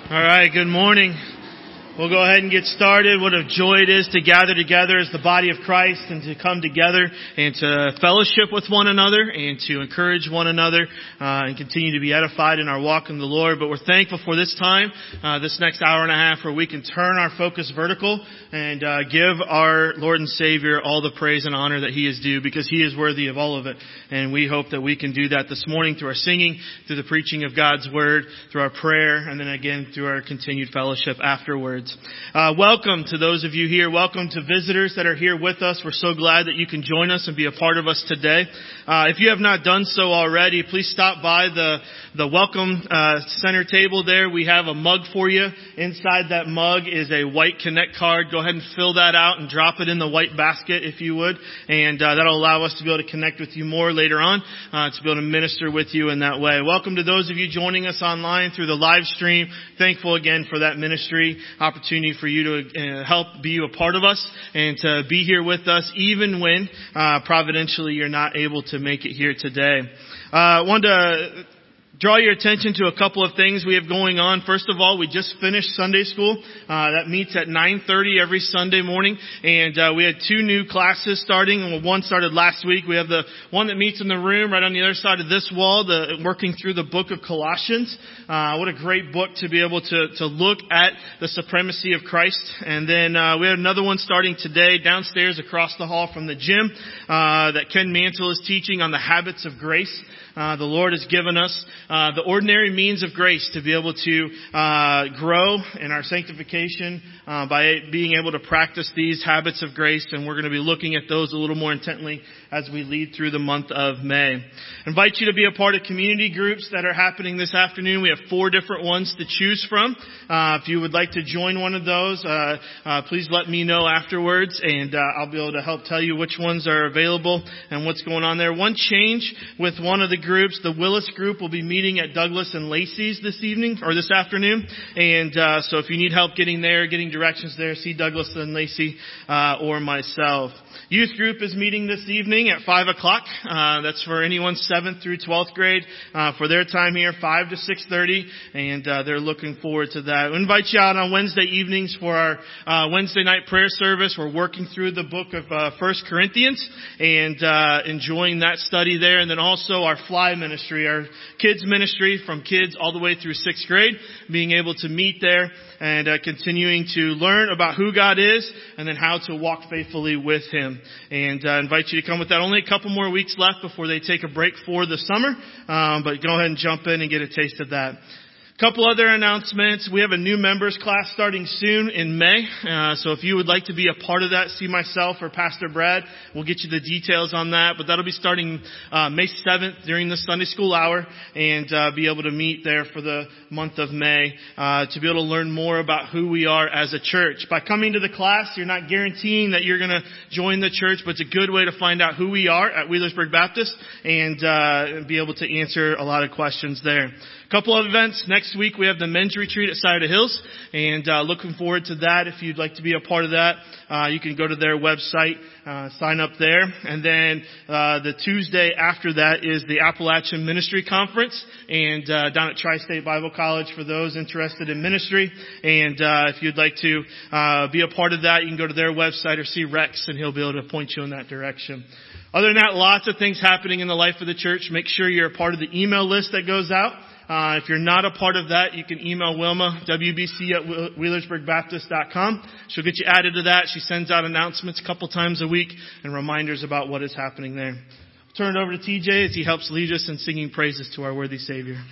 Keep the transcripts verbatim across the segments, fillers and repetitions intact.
All right, good morning. We'll go ahead and get started. What a joy it is to gather together as the body of Christ and to come together and to fellowship with one another and to encourage one another uh, and continue to be edified in our walk in the Lord. But we're thankful for this time, uh, this next hour and a half where we can turn our focus vertical and uh, give our Lord and Savior all the praise and honor that He is due, because He is worthy of all of it. And we hope that we can do that this morning through our singing, through the preaching of God's Word, through our prayer, and then again through our continued fellowship afterwards. Uh, welcome to those of you here. Welcome to visitors that are here with us. We're so glad that you can join us and be a part of us today. Uh, if you have not done so already, please stop by the the welcome uh, center table there. We have a mug for you. Inside that mug is a white Connect card. Go ahead and fill that out and drop it in the white basket if you would, and uh, that'll allow us to be able to connect with you more later on, uh, to be able to minister with you in that way. Welcome to those of you joining us online through the live stream. Thankful again for that ministry opportunity for you to uh, help be a part of us and to be here with us even when uh, providentially you're not able to make it here today. I uh, wanted to draw your attention to a couple of things we have going on. First of all, we just finished Sunday school. Uh, that meets at nine thirty every Sunday morning. And uh, we had two new classes starting. Well, one started last week. We have the one that meets in the room right on the other side of this wall, the working through the book of Colossians. Uh, what a great book to be able to, to look at the supremacy of Christ. And then uh, we have another one starting today downstairs across the hall from the gym uh, that Ken Mantle is teaching on the habits of grace. Uh, the Lord has given us uh, the ordinary means of grace to be able to uh, grow in our sanctification uh, by being able to practice these habits of grace, and we're going to be looking at those a little more intently as we lead through the month of May. I invite you to be a part of community groups that are happening this afternoon. We have four different ones to choose from. Uh, if you would like to join one of those, uh, uh, please let me know afterwards, and uh, I'll be able to help tell you which ones are available and what's going on there. One change with one of the groups, the Willis group, will be meeting at Douglas and Lacey's this evening or this afternoon, and uh, so if you need help getting there, getting directions there, see Douglas and Lacey uh, or myself. Youth group is meeting this evening at five o'clock. Uh, that's for anyone seventh through twelfth grade uh, for their time here, five to six thirty, and uh, they're looking forward to that. We invite you out on Wednesday evenings for our uh, Wednesday night prayer service. We're working through the book of uh, First Corinthians and uh, enjoying that study there, and then also our Fly ministry, our kids ministry from kids all the way through sixth grade, being able to meet there and uh, continuing to learn about who God is and then how to walk faithfully with Him. And I uh, invite you to come with that. Only a couple more weeks left before they take a break for the summer, um, but go ahead and jump in and get a taste of that. Couple other announcements. We have a new members class starting soon in May. Uh, so if you would like to be a part of that, see myself or Pastor Brad. We'll get you the details on that. But that'll be starting uh, May seventh during the Sunday school hour, and uh, be able to meet there for the month of May uh, to be able to learn more about who we are as a church. By coming to the class, you're not guaranteeing that you're going to join the church, but it's a good way to find out who we are at Wheelersburg Baptist and uh, be able to answer a lot of questions there. Couple of events. Next week we have the men's retreat at Scioto Hills, and uh, looking forward to that. If you'd like to be a part of that, uh, you can go to their website, uh, sign up there. And then uh, the Tuesday after that is the Appalachian Ministry Conference, and uh, down at Tri-State Bible College for those interested in ministry. And uh, if you'd like to uh, be a part of that, you can go to their website or see Rex, and he'll be able to point you in that direction. Other than that, lots of things happening in the life of the church. Make sure you're a part of the email list that goes out. Uh, if you're not a part of that, you can email Wilma, W B C at Wheelersburg Baptist dot com. She'll get you added to that. She sends out announcements a couple times a week and reminders about what is happening there. I'll turn it over to T J as he helps lead us in singing praises to our worthy Savior.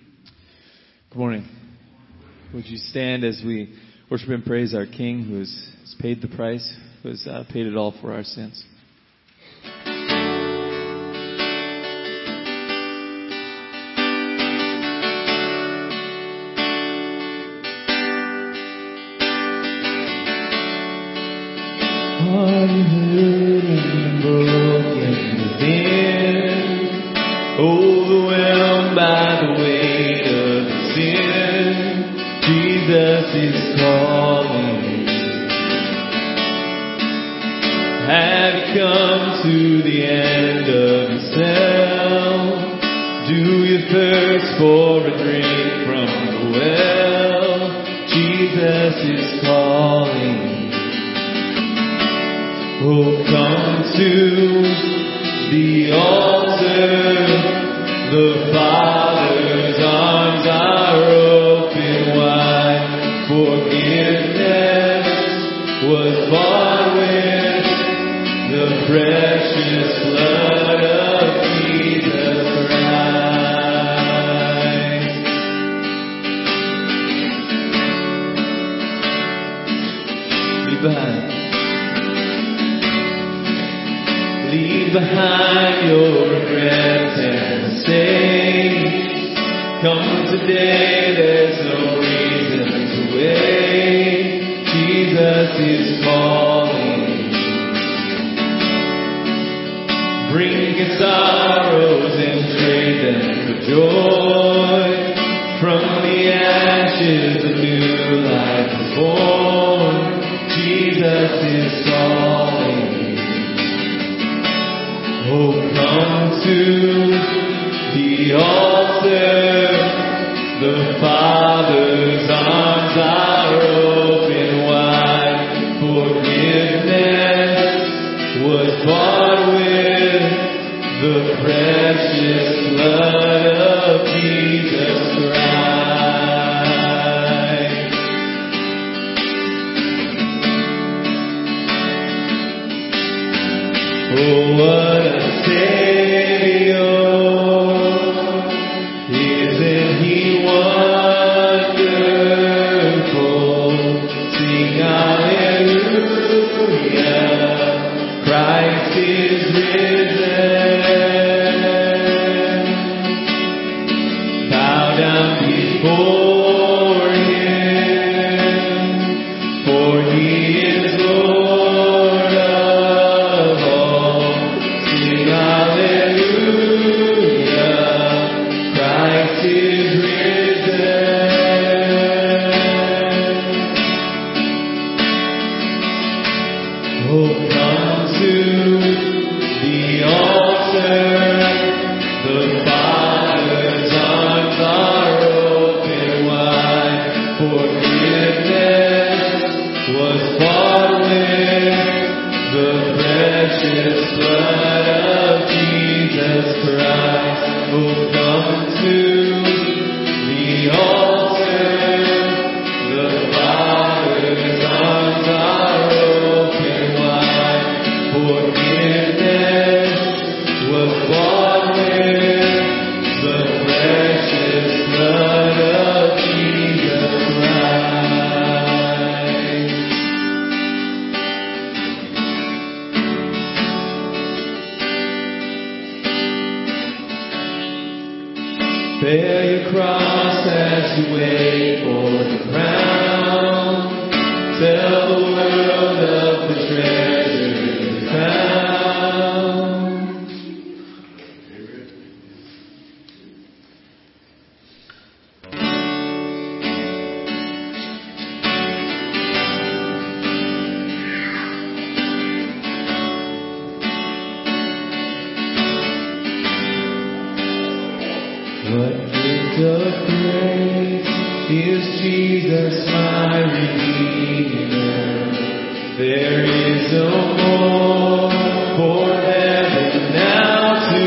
Good morning. Would you stand as we worship and praise our King who has paid the price, who has uh, paid it all for our sins. Unhurt and broken within, overwhelmed by the weight of sin, Jesus is calling. Have you come to the end of yourself? Do you thirst for a drink from the well? Jesus is calling. Oh, come to the altar. The Father's arms are open wide. Forgiveness was bought with the precious blood of Jesus Christ. Leave behind, leave behind your regrets and mistakes. Come today, there's no reason to wait. Jesus is calling. Bring your sorrows and trade them for joy. From the ashes a new life is born. Jesus is calling. Oh, come to the altar. The Father's arms are open wide. Forgiveness was bought with the precious blood of Jesus Christ. Oh, what a Savior! Isn't He wonderful? Sing hallelujah! Christ is risen. Bow down before Him, for He is Lord of all. Sing hallelujah! Christ is risen. Oh, come to the altar. The Father's arms are open wide. Forgiveness was bought with the precious blood of Jesus Christ. Oh, come to the altar. The Father's arms are open wide. Forgiveness was bought with the precious blood of Jesus Christ. Bear your cross as you wait for the crown. Tell the world of the treasure you found. What gift of grace is Jesus my Redeemer? There is no more for heaven now to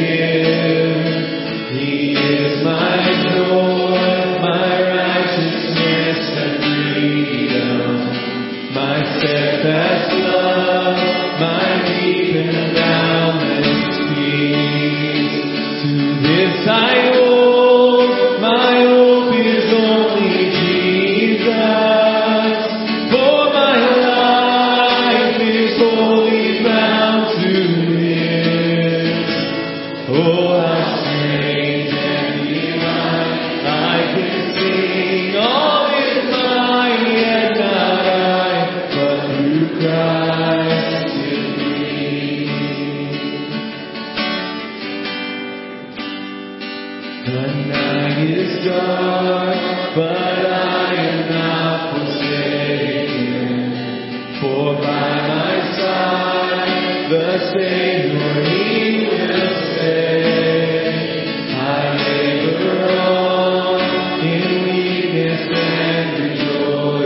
give. He is my joy, my righteousness and freedom, my steadfast love, my deep and boundless peace. To this I owe, my hope is only Jesus. For my life is wholly bound to His. Oh, how strange and divine, I can sing all is mine, yet not I, but through Christ in me. The night is dark, but I am not forsaken. For by my side, the Savior He will stay. I labor on in weakness and rejoice.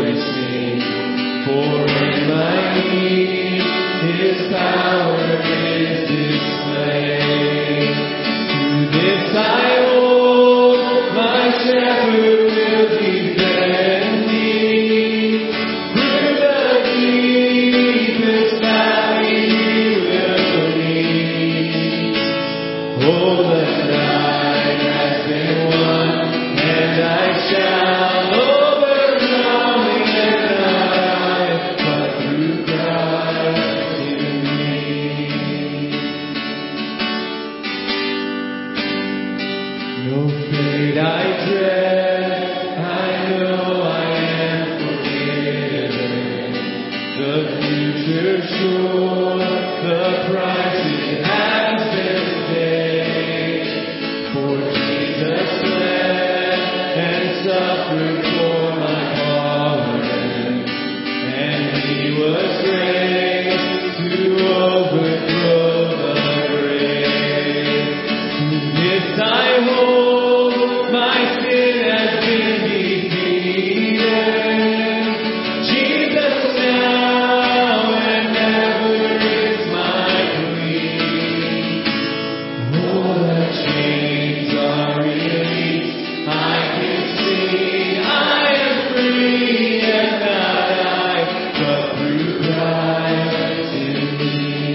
suffered for my pardon, and he was raised to overthrow the grave. To this I hold, my sin has been defeated. Jesus now and ever is my plea. Oh, the chains are released. I can sing, I am free, and not I, but through Christ in me.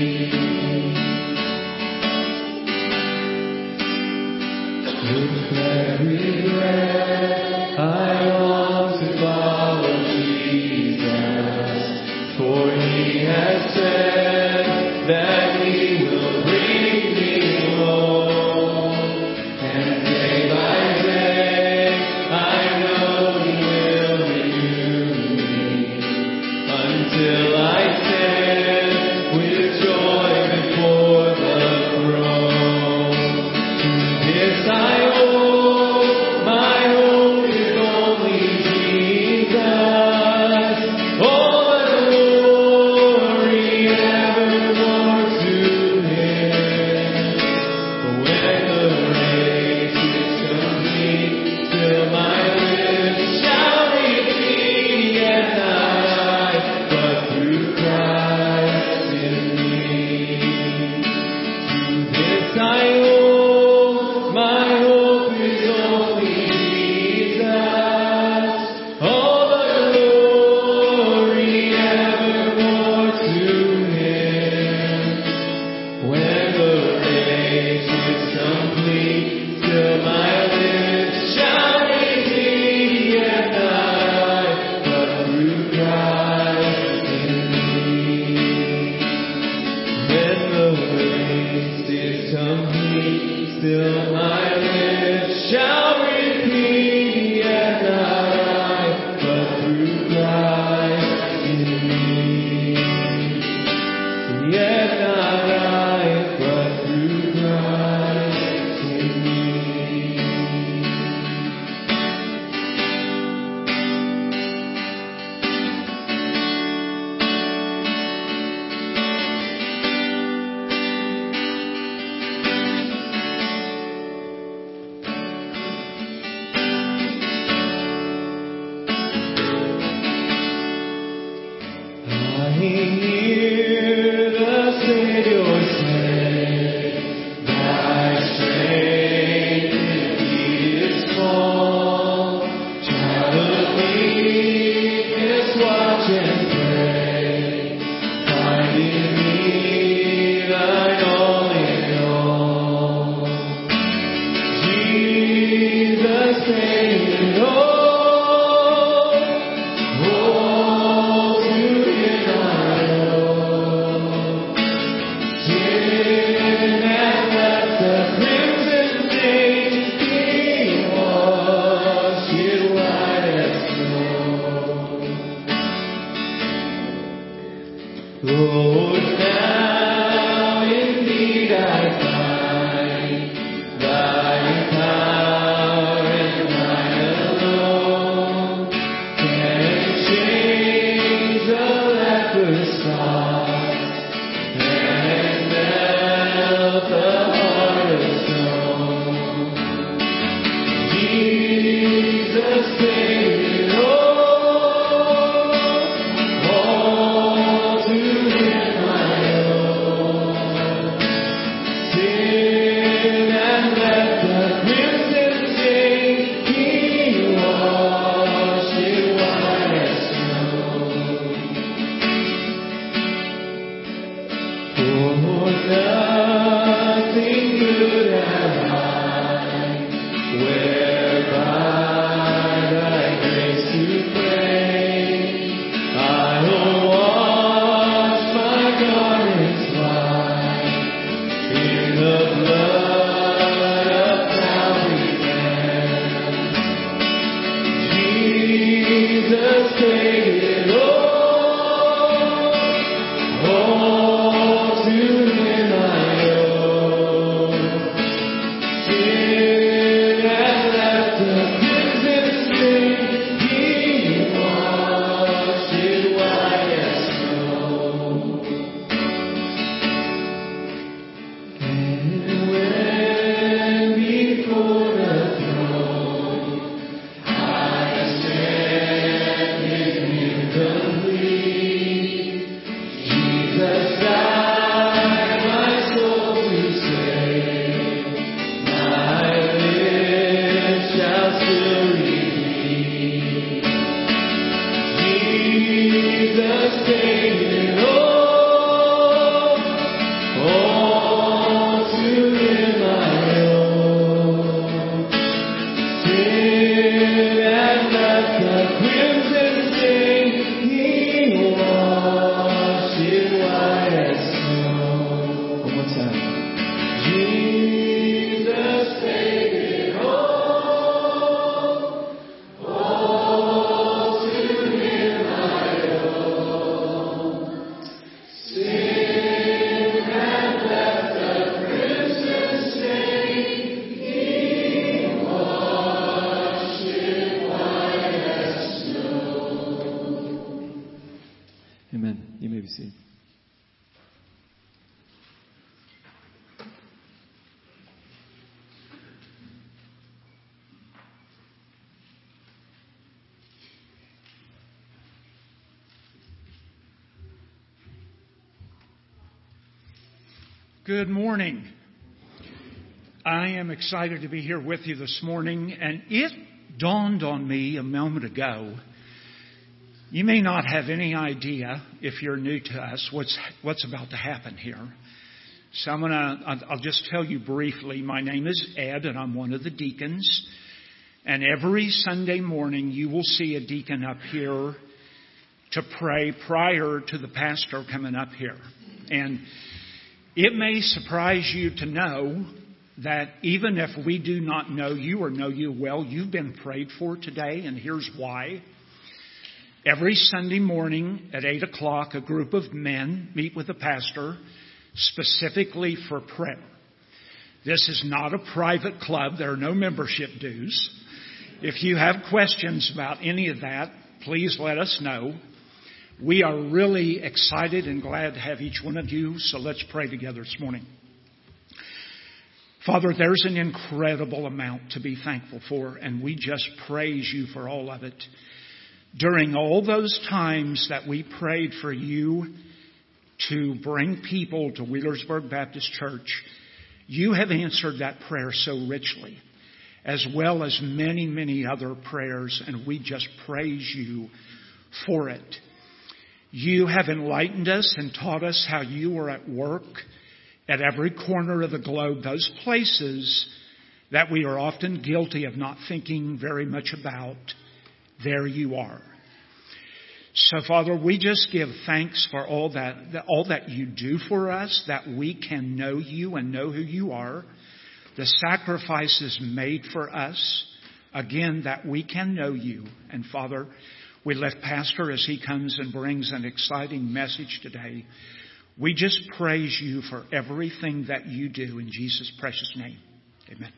With every breath I long to follow Jesus, for he has said that he will bring me home. And day by day I know he will renew me, until I stand with joy before the throne. To this I owe, my hope is only Jesus. All the glory evermore to him. When the race is complete, till my lips shall repeat, and not I, but through Christ in me. To this I owe, my hope is only Jesus. All the glory evermore to him. When the race is complete, till my lips shall repeat, and not I, but through Christ in me. When the race is complete, still my lips shall repeat, and not I, but through Christ in me. Yet not I, but through Christ in me. I hear the Savior say, thy strength indeed is small. Child of weakness, watch and pray. Find in me thine all in all. Jesus saying, oh, oh, to him I owe. Sin has left the crimson stain, he washed it white as snow. Lord, now indeed I find thy power and thine alone can change the leper's spots and melt the heart of stone. Jesus saved all, all to him I owe. Sin and left the crimson stain, he washed it white as snow. For nothing good have I, whereby thy grace to pray. I'll wash my garments white in the blood of Calvary Lamb. Jesus paid it all, all to him I owe. Sin has left the crimson stain. seated. Good morning. I am excited to be here with you this morning, and it dawned on me a moment ago. You may not have any idea, if you're new to us, what's what's about to happen here. So I'm gonna, I'll just tell you briefly. My name is Ed, and I'm one of the deacons. And every Sunday morning, you will see a deacon up here to pray prior to the pastor coming up here. And it may surprise you to know that even if we do not know you or know you well, you've been prayed for today, and here's why. Every Sunday morning at eight o'clock, a group of men meet with the pastor specifically for prayer. This is not a private club. There are no membership dues. If you have questions about any of that, please let us know. We are really excited and glad to have each one of you, so let's pray together this morning. Father, there's an incredible amount to be thankful for, and we just praise you for all of it. During all those times that we prayed for you to bring people to Wheelersburg Baptist Church, you have answered that prayer so richly, as well as many, many other prayers, and we just praise you for it. You have enlightened us and taught us how you are at work at every corner of the globe, those places that we are often guilty of not thinking very much about. There you are. So, Father, we just give thanks for all that, all that you do for us, that we can know you and know who you are, the sacrifices made for us, again, that we can know you. And, Father, we lift Pastor as he comes and brings an exciting message today. We just praise you for everything that you do in Jesus' precious name. Amen.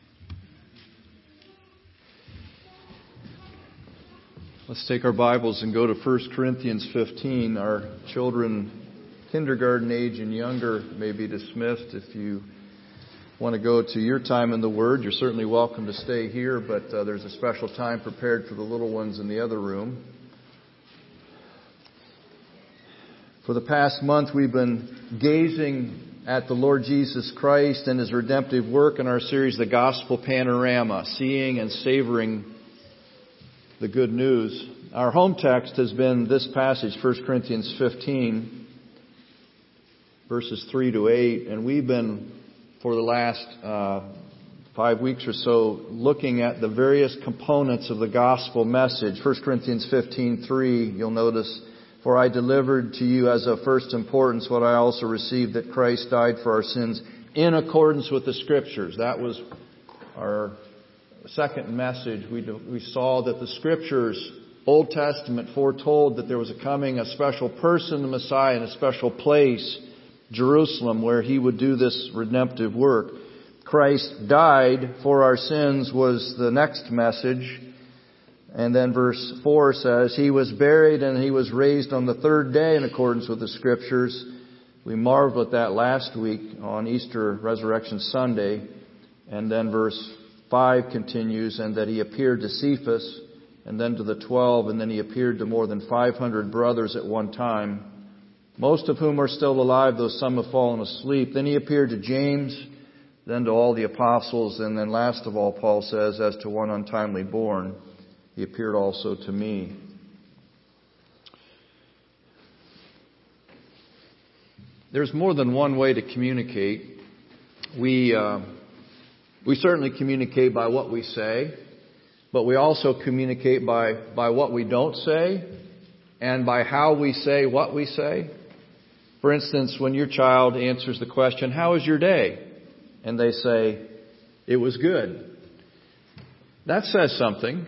Let's take our Bibles and go to First Corinthians fifteen. Our children, kindergarten age and younger, may be dismissed. If you want to go to your time in the Word, you're certainly welcome to stay here, but uh, there's a special time prepared for the little ones in the other room. For the past month, we've been gazing at the Lord Jesus Christ and His redemptive work in our series, The Gospel Panorama, Seeing and Savoring the Good News. Our home text has been this passage, First Corinthians fifteen, verses three to eight, and we've been, for the last uh, five weeks or so, looking at the various components of the gospel message. First Corinthians fifteen three, you'll notice, "For I delivered to you as of first importance what I also received, that Christ died for our sins in accordance with the Scriptures." That was our second message. We, we saw that the Scriptures, Old Testament, foretold that there was a coming, a special person, the Messiah, in a special place, Jerusalem, where He would do this redemptive work. Christ died for our sins was the next message. And then verse four says, He was buried and He was raised on the third day in accordance with the Scriptures. We marveled at that last week on Easter Resurrection Sunday. And then verse five continues, and that He appeared to Cephas, and then to the twelve, and then He appeared to more than five hundred brothers at one time, most of whom are still alive, though some have fallen asleep. Then He appeared to James, then to all the apostles, and then last of all, Paul says, as to one untimely born, He appeared also to me. There's more than one way to communicate. We uh, we certainly communicate by what we say, but we also communicate by, by what we don't say and by how we say what we say. For instance, when your child answers the question, "How was your day?" and they say, "It was good," that says something.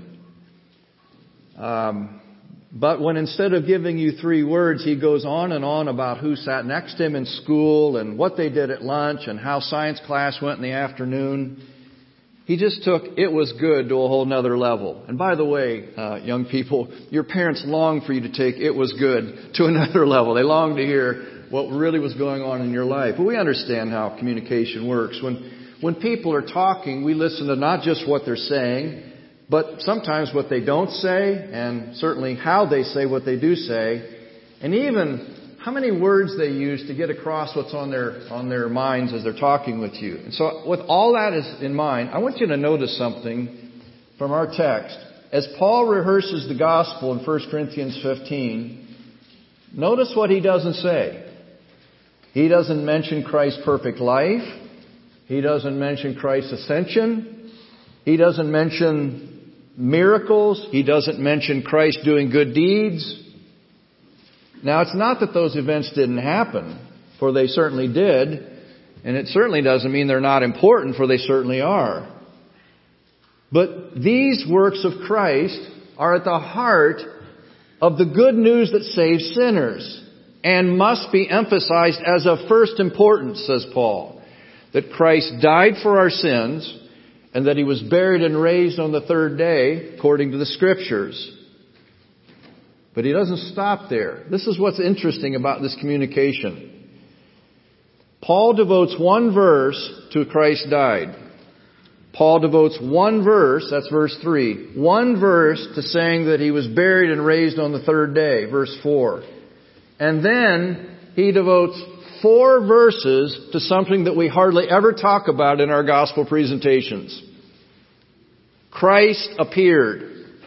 Um, but when instead of giving you three words, he goes on and on about who sat next to him in school and what they did at lunch and how science class went in the afternoon, he just took "it was good" to a whole nother level. And by the way, uh, young people, your parents long for you to take "it was good" to another level. They long to hear what really was going on in your life. But we understand how communication works. When, when people are talking, we listen to not just what they're saying, but sometimes what they don't say, and certainly how they say what they do say, and even how many words they use to get across what's on their on their minds as they're talking with you. And so with all that is in mind, I want you to notice something from our text. As Paul rehearses the gospel in First Corinthians fifteen, notice what he doesn't say. He doesn't mention Christ's perfect life. He doesn't mention Christ's ascension. He doesn't mention miracles. He doesn't mention Christ doing good deeds. Now, it's not that those events didn't happen, for they certainly did. And it certainly doesn't mean they're not important, for they certainly are. But these works of Christ are at the heart of the good news that saves sinners and must be emphasized as of first importance, says Paul. That Christ died for our sins and that He was buried and raised on the third day, according to the Scriptures. But he doesn't stop there. This is what's interesting about this communication. Paul devotes one verse to Christ died. Paul devotes one verse, that's verse three, one verse to saying that He was buried and raised on the third day, verse four. And then he devotes four verses to something that we hardly ever talk about in our gospel presentations. Christ appeared.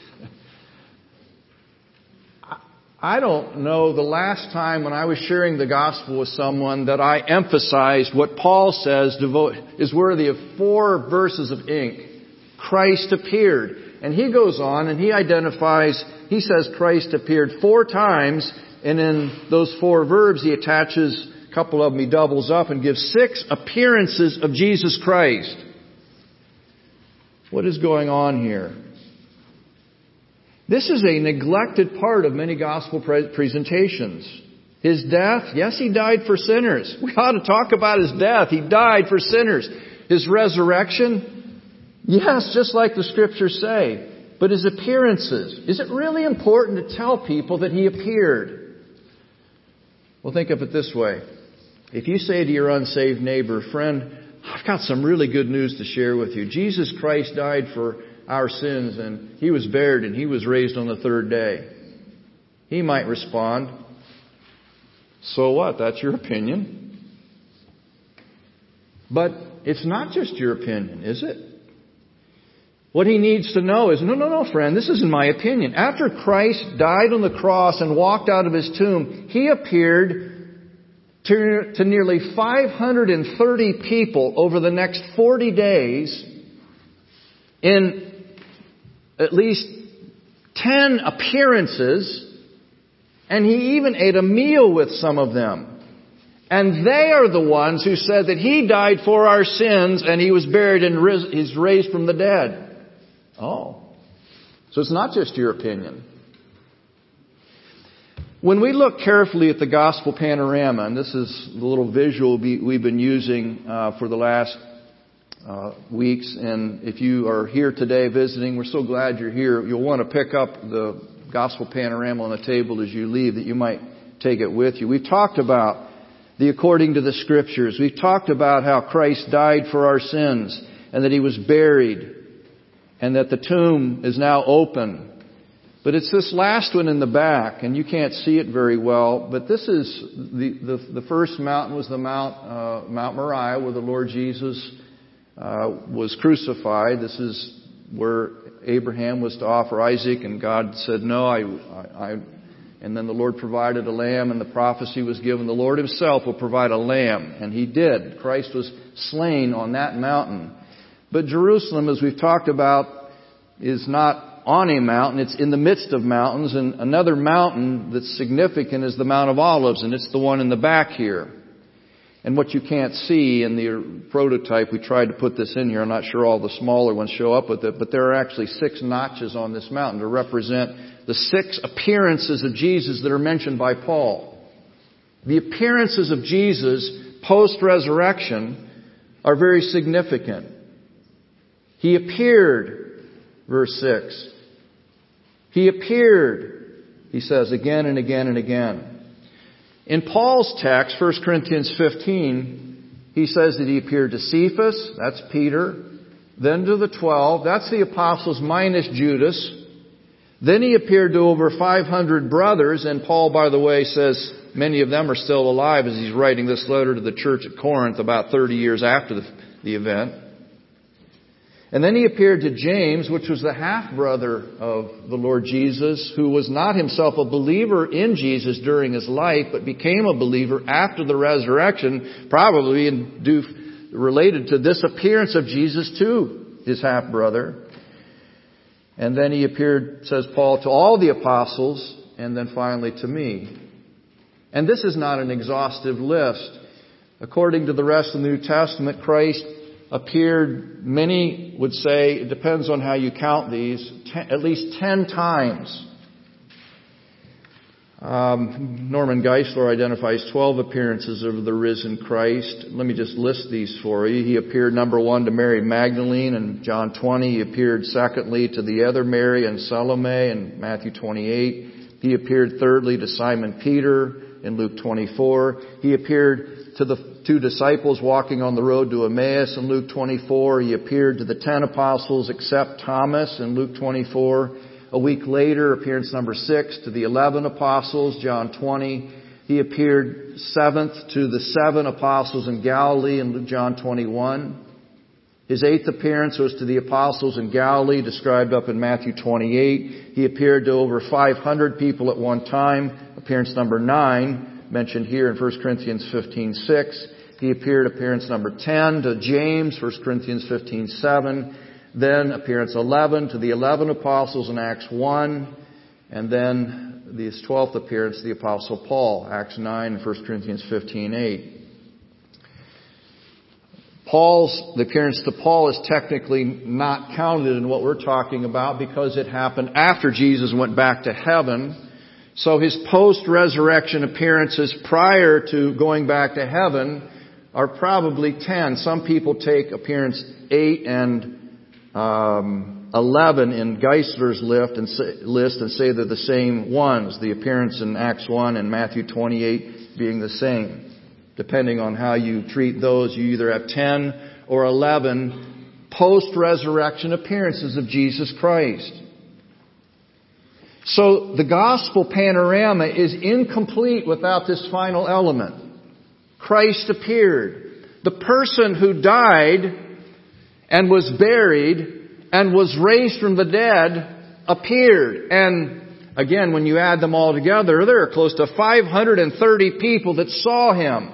I don't know the last time when I was sharing the gospel with someone that I emphasized what Paul says devote, is worthy of four verses of ink. Christ appeared. And he goes on and he identifies, he says Christ appeared four times, and in those four verbs he attaches a couple of them, he doubles up and gives six appearances of Jesus Christ. What is going on here? This is a neglected part of many gospel pre- presentations. His death, yes, He died for sinners. We ought to talk about His death. He died for sinners. His resurrection, yes, just like the Scriptures say. But His appearances, is it really important to tell people that He appeared? Well, think of it this way. If you say to your unsaved neighbor, friend, I've got some really good news to share with you. Jesus Christ died for our sins, and He was buried and He was raised on the third day. He might respond, so what? That's your opinion. But it's not just your opinion, is it? What he needs to know is, no, no, no, friend, this isn't my opinion. After Christ died on the cross and walked out of His tomb, He appeared to, to nearly five hundred thirty people over the next forty days in at least ten appearances, and He even ate a meal with some of them. And they are the ones who said that He died for our sins and He was buried and ris- He's raised from the dead. Oh. So it's not just your opinion. When we look carefully at the gospel panorama, and this is the little visual we've been using uh, for the last Uh, weeks, and if you are here today visiting, we're so glad you're here. You'll want to pick up the gospel panorama on the table as you leave, that you might take it with you. We've talked about the according to the Scriptures. We've talked about how Christ died for our sins and that He was buried and that the tomb is now open. But it's this last one in the back, and you can't see it very well, but this is the the, the first mountain was the Mount uh, Mount Moriah, where the Lord Jesus Uh, was crucified. This is where Abraham was to offer Isaac, and God said, no, I, I, I, and then the Lord provided a lamb, and the prophecy was given, the Lord Himself will provide a lamb. And He did. Christ was slain on that mountain. But Jerusalem, as we've talked about, is not on a mountain. It's in the midst of mountains, and another mountain that's significant is the Mount of Olives, and it's the one in the back here. And what you can't see in the prototype, we tried to put this in here. I'm not sure all the smaller ones show up with it, but there are actually six notches on this mountain to represent the six appearances of Jesus that are mentioned by Paul. The appearances of Jesus post-resurrection are very significant. He appeared, verse six. He appeared, he says again and again and again. In Paul's text, First Corinthians fifteen, he says that he appeared to Cephas, that's Peter, then to the twelve, that's the apostles minus Judas. Then he appeared to over five hundred brothers, and Paul, by the way, says many of them are still alive as he's writing this letter to the church at Corinth about thirty years after the, the event. And then he appeared to James, which was the half-brother of the Lord Jesus, who was not himself a believer in Jesus during his life, but became a believer after the resurrection, probably in due, related to this appearance of Jesus to his half-brother. And then he appeared, says Paul, to all the apostles, and then finally to me. And this is not an exhaustive list. According to the rest of the New Testament, Christ appeared, many would say, it depends on how you count these, ten, at least ten times. Um, Norman Geisler identifies twelve appearances of the risen Christ. Let me just list these for you. He appeared, number one, to Mary Magdalene in John twenty. He appeared, secondly, to the other Mary and Salome in Matthew twenty-eight. He appeared, thirdly, to Simon Peter in Luke twenty-four. He appeared to the two disciples walking on the road to Emmaus in Luke twenty-four. He appeared to the ten apostles except Thomas in Luke twenty-four. A week later, appearance number six, to the eleven apostles, John twenty. He appeared seventh to the seven apostles in Galilee in John twenty-one. His eighth appearance was to the apostles in Galilee, described up in Matthew twenty-eight. He appeared to over five hundred people at one time, appearance number nine, mentioned here in First Corinthians fifteen six. He appeared, appearance number ten, to James, First Corinthians fifteen seven. Then appearance eleven to the eleven apostles in Acts one. And then this twelfth appearance to the apostle Paul, Acts nine and First Corinthians fifteen eight. Paul's, the appearance to Paul is technically not counted in what we're talking about because it happened after Jesus went back to heaven. So his post-resurrection appearances prior to going back to heaven are probably ten. Some people take appearance eight and Um, eleven in Geisler's list and, say, list and say they're the same ones. The appearance in Acts one and Matthew twenty-eight being the same. Depending on how you treat those, you either have ten or eleven post-resurrection appearances of Jesus Christ. So the gospel panorama is incomplete without this final element. Christ appeared. The person who died and was buried and was raised from the dead appeared. And again, when you add them all together, there are close to five hundred thirty people that saw him.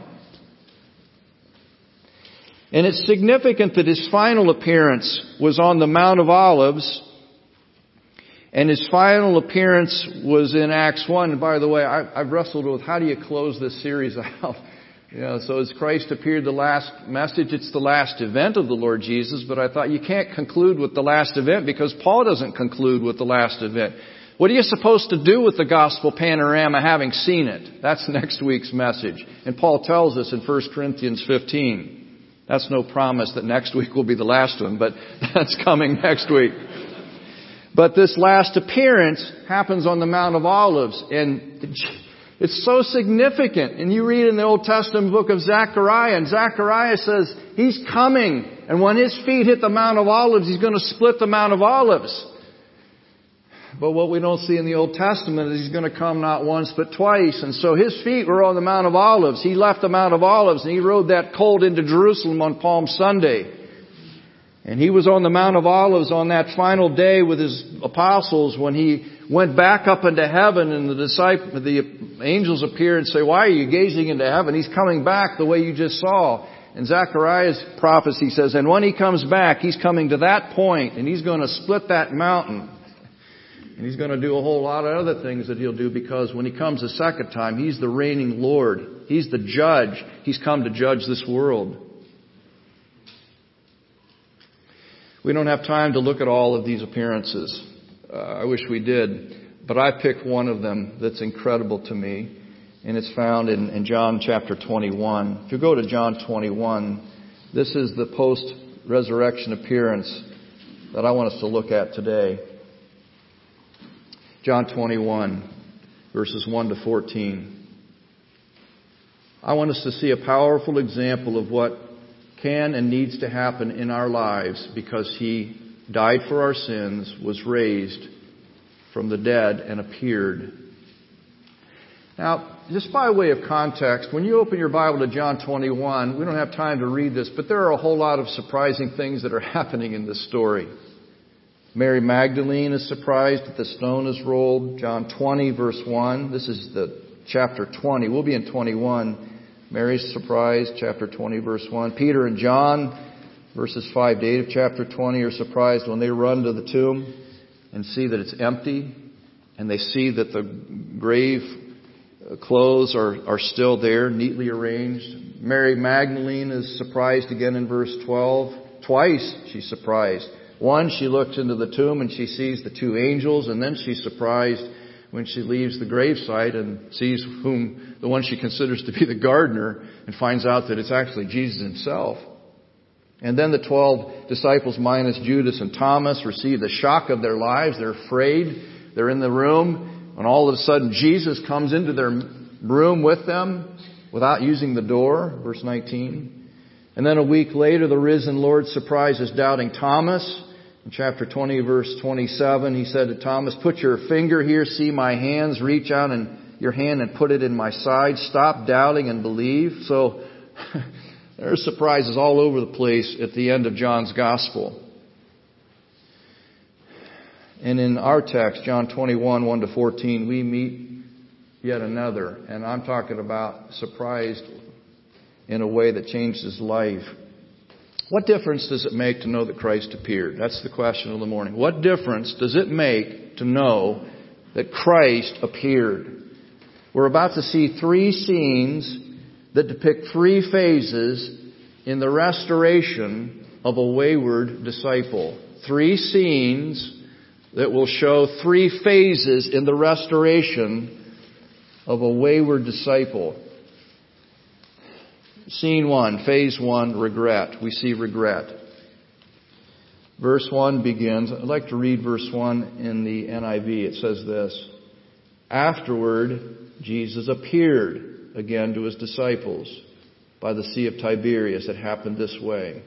And it's significant that his final appearance was on the Mount of Olives, and his final appearance was in Acts one. And by the way, I, I've wrestled with how do you close this series out? You know, so as Christ appeared the last message, it's the last event of the Lord Jesus, but I thought you can't conclude with the last event because Paul doesn't conclude with the last event. What are you supposed to do with the gospel panorama having seen it? That's next week's message. And Paul tells us in First Corinthians fifteen. That's no promise that next week will be the last one, but that's coming next week. But this last appearance happens on the Mount of Olives, and it's so significant. And you read in the Old Testament book of Zechariah, and Zechariah says he's coming. And when his feet hit the Mount of Olives, he's going to split the Mount of Olives. But what we don't see in the Old Testament is he's going to come not once but twice. And so his feet were on the Mount of Olives. He left the Mount of Olives and he rode that colt into Jerusalem on Palm Sunday. And he was on the Mount of Olives on that final day with his apostles when he went back up into heaven, and the disciples, the angels appear and say, "Why are you gazing into heaven? He's coming back the way you just saw." And Zechariah's prophecy says, and when he comes back, he's coming to that point and he's going to split that mountain. And he's going to do a whole lot of other things that he'll do, because when he comes a second time, he's the reigning Lord. He's the judge. He's come to judge this world. We don't have time to look at all of these appearances. Uh, I wish we did. But I picked one of them that's incredible to me. And it's found in, in John chapter twenty-one. If you go to John twenty-one, this is the post-resurrection appearance that I want us to look at today. John twenty-one, verses one to fourteen. I want us to see a powerful example of what can and needs to happen in our lives because He died for our sins, was raised from the dead, and appeared. Now, just by way of context, when you open your Bible to John twenty-one, we don't have time to read this, but there are a whole lot of surprising things that are happening in this story. Mary Magdalene is surprised that the stone is rolled. John twenty, verse one. This is the chapter twenty. We'll be in twenty-one. Mary's surprised, chapter twenty, verse one. Peter and John, verses five to eight of chapter twenty, are surprised when they run to the tomb and see that it's empty, and they see that the grave clothes are, are still there, neatly arranged. Mary Magdalene is surprised again in verse twelve. Twice she's surprised. One, she looks into the tomb and she sees the two angels, and then she's surprised when she leaves the gravesite and sees whom the one she considers to be the gardener and finds out that it's actually Jesus Himself. And then the twelve disciples minus Judas and Thomas receive the shock of their lives. They're afraid. They're in the room. And all of a sudden Jesus comes into their room with them without using the door. Verse nineteen. And then a week later the risen Lord surprises doubting Thomas. In chapter twenty, verse twenty-seven, He said to Thomas, "Put your finger here, see my hands, reach out and your hand and put it in my side. Stop doubting and believe." So there are surprises all over the place at the end of John's Gospel. And in our text, John twenty-one, one to fourteen, we meet yet another. And I'm talking about surprised in a way that changed his life. What difference does it make to know that Christ appeared? That's the question of the morning. What difference does it make to know that Christ appeared? We're about to see three scenes that depict three phases in the restoration of a wayward disciple. Three scenes that will show three phases in the restoration of a wayward disciple. Scene one, phase one, regret. We see regret. Verse one begins. I'd like to read verse one in the N I V. It says this: "Afterward, Jesus appeared again to His disciples by the Sea of Tiberias." It happened this way.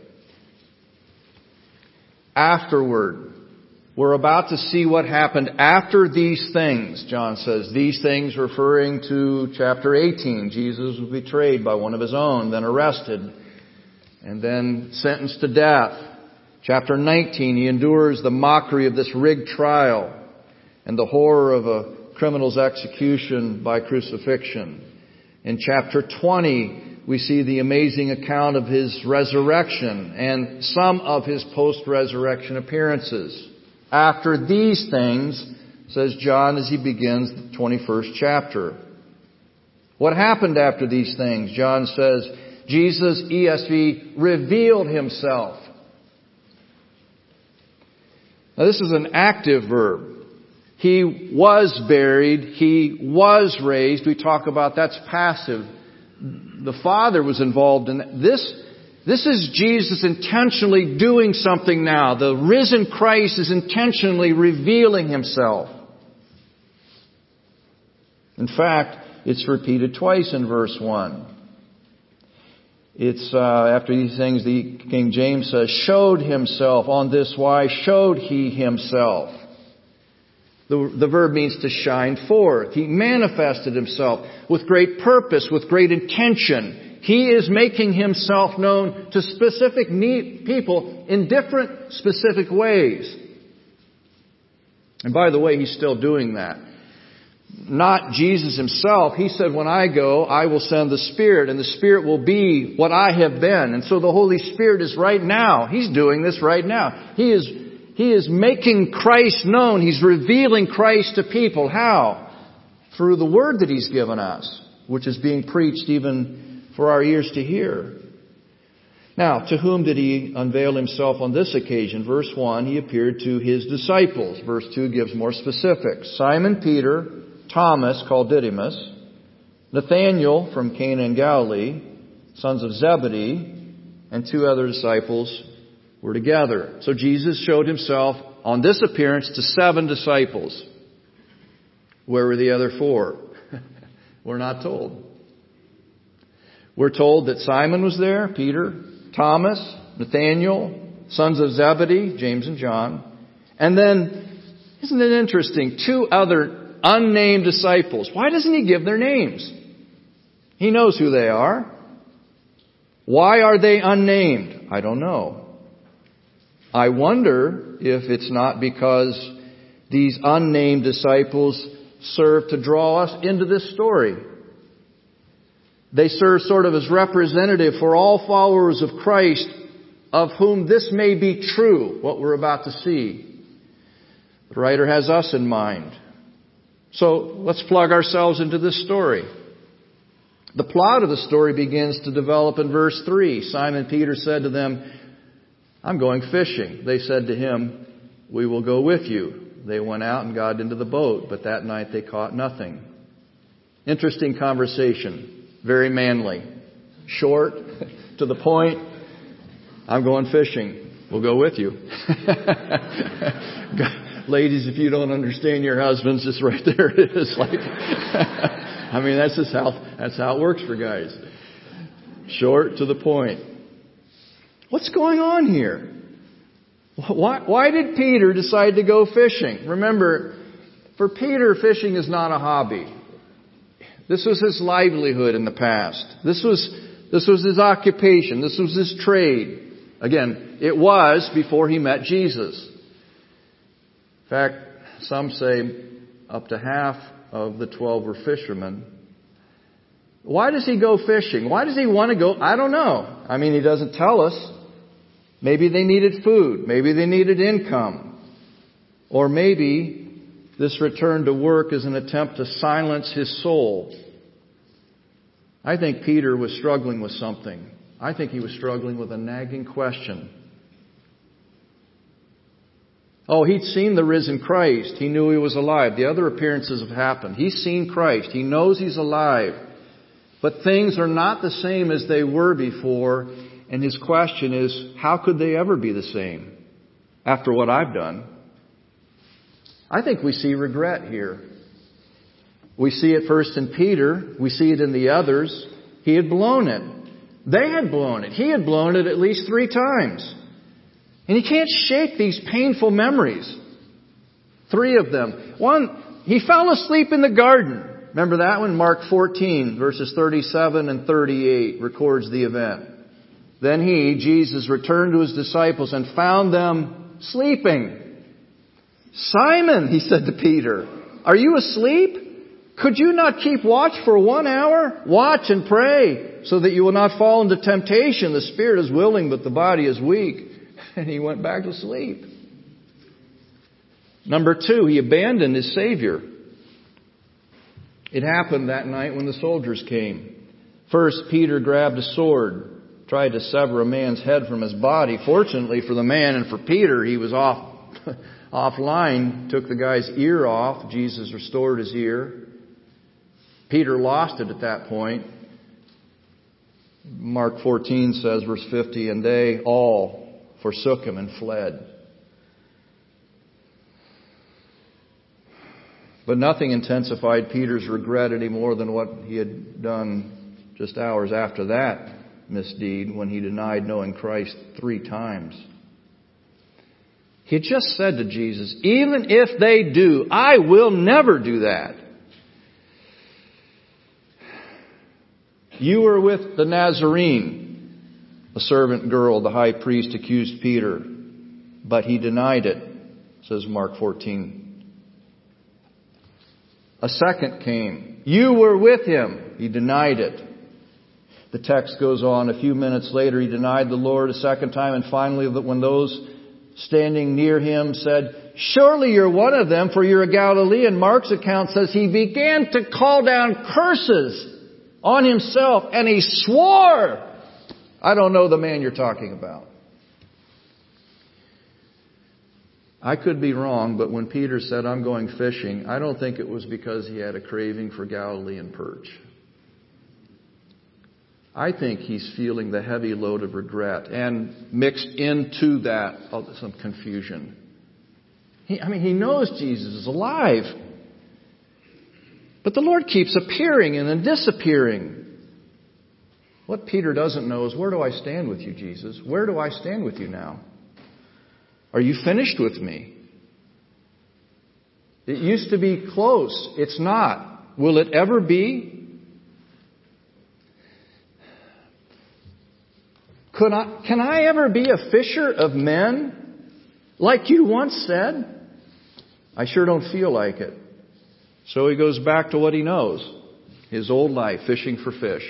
Afterward. We're about to see what happened after these things, John says. These things referring to chapter eighteen. Jesus was betrayed by one of His own, then arrested, and then sentenced to death. Chapter nineteen, He endures the mockery of this rigged trial and the horror of a criminal's execution by crucifixion. In chapter twenty, we see the amazing account of His resurrection and some of His post-resurrection appearances. After these things, says John as he begins the twenty-first chapter. What happened after these things? John says, Jesus, E S V, revealed Himself. Now this is an active verb. He was buried. He was raised. We talk about that's passive. The Father was involved in that. This This is Jesus intentionally doing something now. The risen Christ is intentionally revealing Himself. In fact, it's repeated twice in verse one. It's uh, after these things, the King James says, showed Himself. On this wise showed He Himself. The, the verb means to shine forth. He manifested Himself with great purpose, with great intention. He is making Himself known to specific need people in different specific ways. And by the way, He's still doing that. Not Jesus Himself. He said, when I go, I will send the Spirit, and the Spirit will be what I have been. And so the Holy Spirit is right now. He's doing this right now. He is, He is making Christ known. He's revealing Christ to people. How? Through the Word that He's given us, which is being preached even for our ears to hear. Now, to whom did He unveil Himself on this occasion? Verse one, He appeared to His disciples. Verse two gives more specifics. Simon Peter, Thomas, called Didymus, Nathanael from Cana in Galilee, sons of Zebedee, and two other disciples were together. So Jesus showed himself on this appearance to seven disciples. Where were the other four? We're not told. We're told that Simon was there, Peter, Thomas, Nathanael, sons of Zebedee, James and John. And then, isn't it interesting, two other unnamed disciples. Why doesn't he give their names? He knows who they are. Why are they unnamed? I don't know. I wonder if it's not because these unnamed disciples serve to draw us into this story. They serve sort of as representative for all followers of Christ of whom this may be true, what we're about to see. The writer has us in mind. So let's plug ourselves into this story. The plot of the story begins to develop in verse three. Simon Peter said to them, I'm going fishing. They said to him, we will go with you. They went out and got into the boat, but that night they caught nothing. Interesting conversation. Very manly. Short, to the point. I'm going fishing. We'll go with you. Ladies, if you don't understand your husbands, just right there it is. Like, I mean, that's just how, that's how it works for guys. Short, to the point. What's going on here? Why, why did Peter decide to go fishing? Remember, for Peter, fishing is not a hobby. This was his livelihood in the past. This was, this was his occupation. This was his trade. Again, it was before he met Jesus. In fact, some say up to half of the twelve were fishermen. Why does he go fishing? Why does he want to go? I don't know. I mean, he doesn't tell us. Maybe they needed food. Maybe they needed income. Or maybe this return to work is an attempt to silence his soul. I think Peter was struggling with something. I think he was struggling with a nagging question. Oh, he'd seen the risen Christ. He knew he was alive. The other appearances have happened. He's seen Christ. He knows he's alive. But things are not the same as they were before. And his question is, how could they ever be the same after what I've done? I think we see regret here. We see it first in Peter. We see it in the others. He had blown it. They had blown it. He had blown it at least three times. And he can't shake these painful memories. Three of them. One, he fell asleep in the garden. Remember that one? Mark fourteen, verses thirty-seven and thirty-eight records the event. Then he, Jesus, returned to his disciples and found them sleeping. Simon, he said to Peter, are you asleep? Could you not keep watch for one hour? Watch and pray so that you will not fall into temptation. The spirit is willing, but the body is weak. And he went back to sleep. Number two, he abandoned his Savior. It happened that night when the soldiers came. First, Peter grabbed a sword, tried to sever a man's head from his body. Fortunately for the man and for Peter, he was off offline, took the guy's ear off. Jesus restored his ear. Peter lost it at that point. Mark fourteen says, verse fifty, and they all forsook him and fled. But nothing intensified Peter's regret any more than what he had done just hours after that misdeed when he denied knowing Christ three times. He had just said to Jesus, even if they do, I will never do that. You were with the Nazarene, a servant girl, the high priest accused Peter, but he denied it, says Mark fourteen. A second came. You were with him. He denied it. The text goes on. A few minutes later, he denied the Lord a second time. And finally, when those standing near him said, surely you're one of them, for you're a Galilean. Mark's account says he began to call down curses on himself. And he swore, I don't know the man you're talking about. I could be wrong, but when Peter said, I'm going fishing, I don't think it was because he had a craving for Galilean perch. I think he's feeling the heavy load of regret, and mixed into that some confusion. He, I mean, he knows Jesus is alive. But the Lord keeps appearing and then disappearing. What Peter doesn't know is, where do I stand with you, Jesus? Where do I stand with you now? Are you finished with me? It used to be close. It's not. Will it ever be? Could I, can I ever be a fisher of men? Like you once said? I sure don't feel like it. So he goes back to what he knows. His old life, fishing for fish.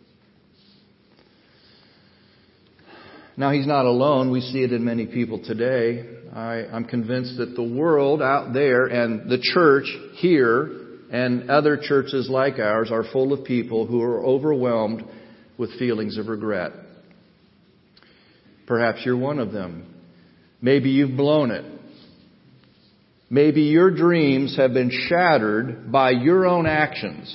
Now he's not alone. We see it in many people today. I, I'm convinced that the world out there and the church here and other churches like ours are full of people who are overwhelmed with feelings of regret. Perhaps you're one of them. Maybe you've blown it. Maybe your dreams have been shattered by your own actions.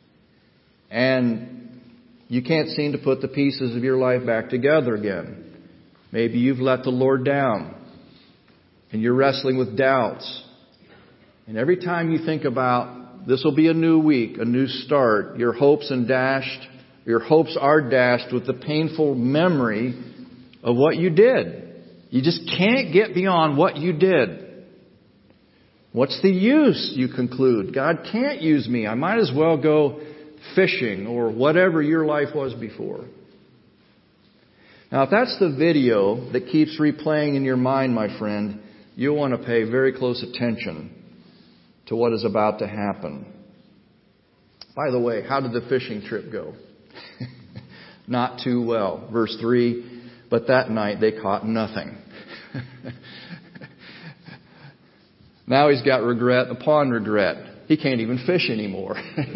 And you can't seem to put the pieces of your life back together again. Maybe you've let the Lord down. And you're wrestling with doubts. And every time you think about, this will be a new week, a new start, your hopes and dashed, your hopes are dashed with the painful memory of what you did. You just can't get beyond what you did. What's the use, you conclude? God can't use me. I might as well go fishing or whatever your life was before. Now, if that's the video that keeps replaying in your mind, my friend, you'll want to pay very close attention to what is about to happen. By the way, how did the fishing trip go? Not too well. Verse three, but that night they caught nothing. Now he's got regret upon regret. He can't even fish anymore.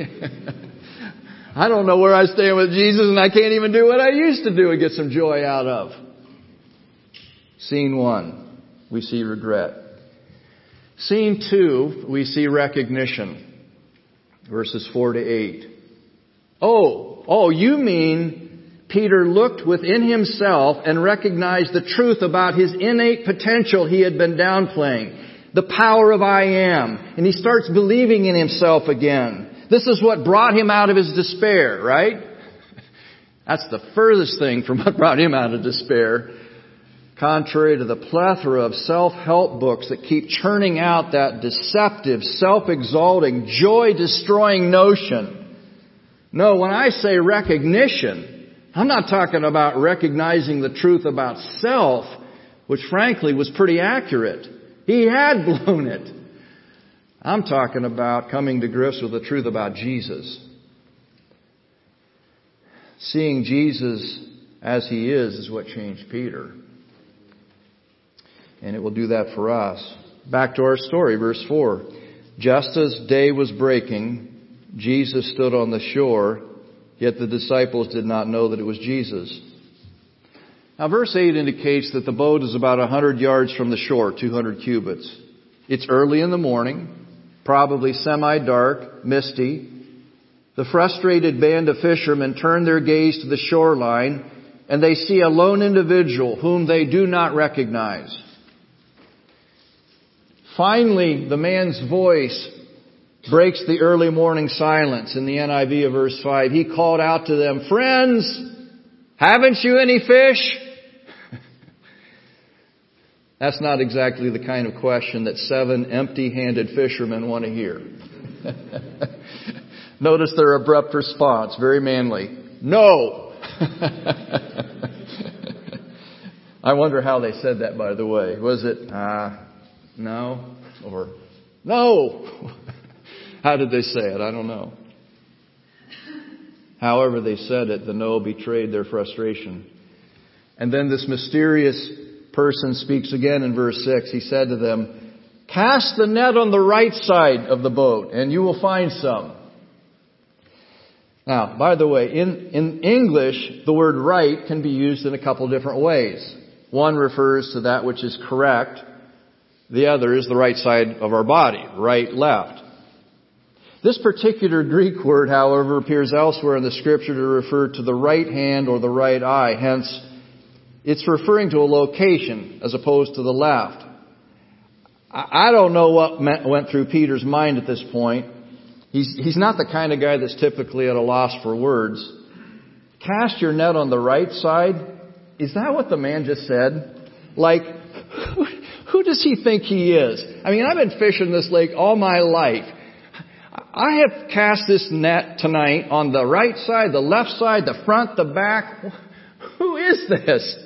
I don't know where I stand with Jesus, and I can't even do what I used to do and get some joy out of. Scene one, we see regret. Scene two, we see recognition. Verses four to eight. Oh, oh, you mean Peter looked within himself and recognized the truth about his innate potential he had been downplaying. The power of I am. And he starts believing in himself again. This is what brought him out of his despair, right? That's the furthest thing from what brought him out of despair. Contrary to the plethora of self-help books that keep churning out that deceptive, self-exalting, joy-destroying notion. No, when I say recognition, I'm not talking about recognizing the truth about self, which frankly was pretty accurate. He had blown it. I'm talking about coming to grips with the truth about Jesus. Seeing Jesus as He is is what changed Peter. And it will do that for us. Back to our story, verse four. Just as day was breaking, Jesus stood on the shore, yet the disciples did not know that it was Jesus. Now, verse eight indicates that the boat is about one hundred yards from the shore, two hundred cubits. It's early in the morning, probably semi-dark, misty. The frustrated band of fishermen turn their gaze to the shoreline, and they see a lone individual whom they do not recognize. Finally, the man's voice breaks the early morning silence in the N I V of verse five. He called out to them, "Friends, haven't you any fish?" That's not exactly the kind of question that seven empty-handed fishermen want to hear. Notice their abrupt response, very manly. No! I wonder how they said that, by the way. Was it, uh, no? Or, no! How did they say it? I don't know. However they said it, the no betrayed their frustration. And then this mysterious person speaks again in verse six. He said to them, "Cast the net on the right side of the boat, and you will find some." Now, by the way, in, in English, the word right can be used in a couple different ways. One refers to that which is correct. The other is the right side of our body, right, left. This particular Greek word, however, appears elsewhere in the Scripture to refer to the right hand or the right eye. Hence, it's referring to a location as opposed to the left. I don't know what went through Peter's mind at this point. He's, he's not the kind of guy that's typically at a loss for words. Cast your net on the right side? Is that what the man just said? Like, who, who does he think he is? I mean, I've been fishing this lake all my life. I have cast this net tonight on the right side, the left side, the front, the back. Who is this?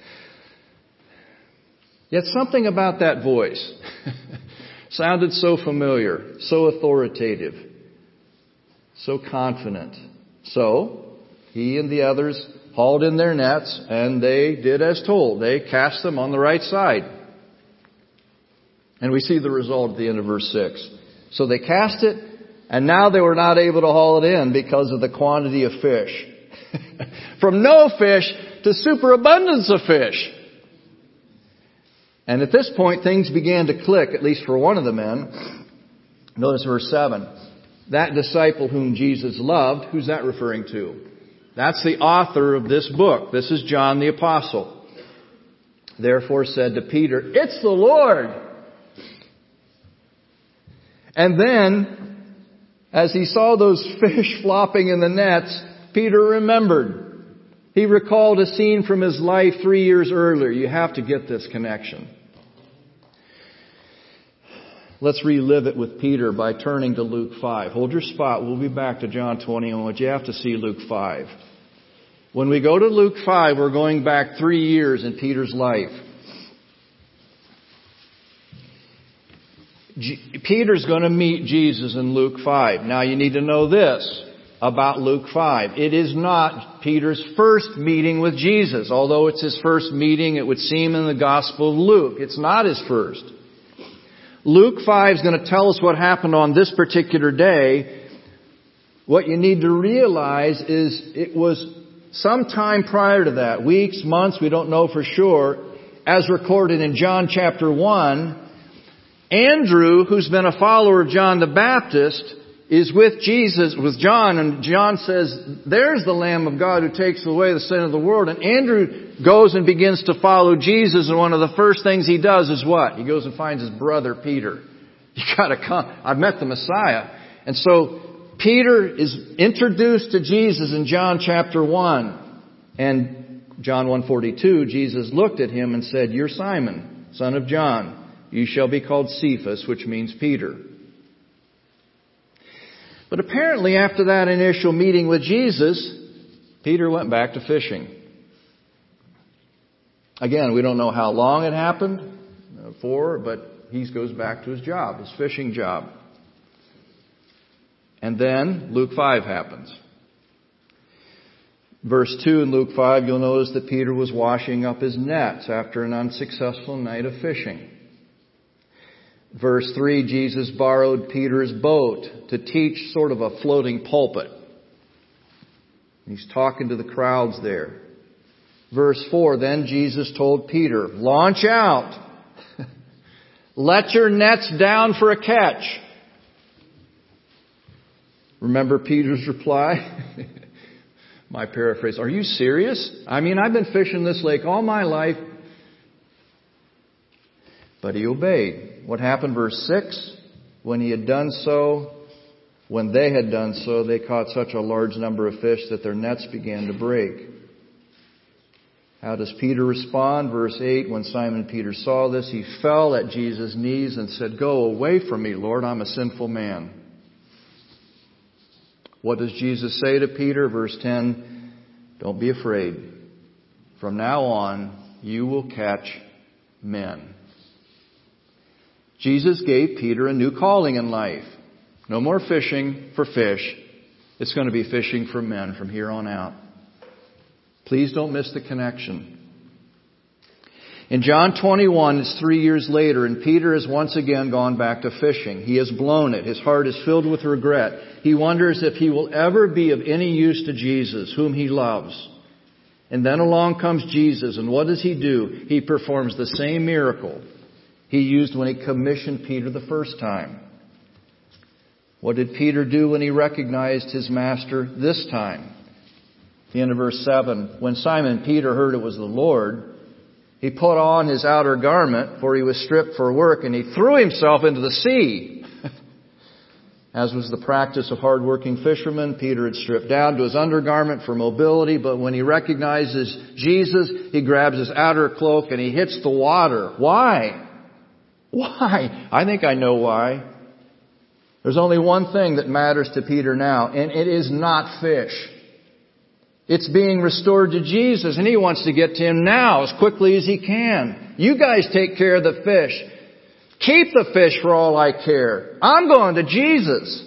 Yet something about that voice sounded so familiar, so authoritative, so confident. So, he and the others hauled in their nets, and they did as told. They cast them on the right side. And we see the result at the end of verse six. So they cast it, and now they were not able to haul it in because of the quantity of fish. From no fish to superabundance of fish. And at this point, things began to click, at least for one of the men. Notice verse seven. That disciple whom Jesus loved, who's that referring to? That's the author of this book. This is John the Apostle. Therefore said to Peter, "It's the Lord!" And then, as he saw those fish flopping in the nets, Peter remembered. He recalled a scene from his life three years earlier. You have to get this connection. Let's relive it with Peter by turning to Luke five. Hold your spot. We'll be back to John twenty-one, but you have to see Luke five. When we go to Luke five, we're going back three years in Peter's life. G- Peter's going to meet Jesus in Luke five. Now you need to know this about Luke five. It is not Peter's first meeting with Jesus. Although it's his first meeting, it would seem in the Gospel of Luke. It's not his first. Luke five is going to tell us what happened on this particular day. What you need to realize is it was sometime prior to that, weeks, months, we don't know for sure, as recorded in John chapter one, Andrew, who's been a follower of John the Baptist, is with Jesus, with John, and John says, "There's the Lamb of God who takes away the sin of the world." And Andrew goes and begins to follow Jesus, and one of the first things he does is what? He goes and finds his brother Peter. You gotta come. I've met the Messiah. And so Peter is introduced to Jesus in John chapter one. And John one forty-two, Jesus looked at him and said, "You're Simon, son of John. You shall be called Cephas," which means Peter. But apparently after that initial meeting with Jesus, Peter went back to fishing. Again, we don't know how long it happened for, but he goes back to his job, his fishing job. And then Luke five happens. Verse two in Luke five, you'll notice that Peter was washing up his nets after an unsuccessful night of fishing. Verse three, Jesus borrowed Peter's boat to teach sort of a floating pulpit. He's talking to the crowds there. Verse four, then Jesus told Peter, "Launch out. Let your nets down for a catch." Remember Peter's reply? My paraphrase, "Are you serious? I mean, I've been fishing this lake all my life." But he obeyed. What happened? Verse six, when he had done so, when they had done so, they caught such a large number of fish that their nets began to break. How does Peter respond? Verse eight, when Simon Peter saw this, he fell at Jesus' knees and said, "Go away from me, Lord, I'm a sinful man." What does Jesus say to Peter? Verse ten, "Don't be afraid. From now on, you will catch men." Jesus gave Peter a new calling in life. No more fishing for fish. It's going to be fishing for men from here on out. Please don't miss the connection. In John twenty-one, it's three years later, and Peter has once again gone back to fishing. He has blown it. His heart is filled with regret. He wonders if he will ever be of any use to Jesus, whom he loves. And then along comes Jesus, and what does he do? He performs the same miracle he used when he commissioned Peter the first time. What did Peter do when he recognized his master this time? The end of verse seven. When Simon Peter heard it was the Lord, he put on his outer garment, for he was stripped for work, and he threw himself into the sea. As was the practice of hard-working fishermen, Peter had stripped down to his undergarment for mobility, but when he recognizes Jesus, he grabs his outer cloak and he hits the water. Why? Why? I think I know why. There's only one thing that matters to Peter now, and it is not fish. It's being restored to Jesus, and he wants to get to Him now as quickly as he can. You guys take care of the fish. Keep the fish for all I care. I'm going to Jesus.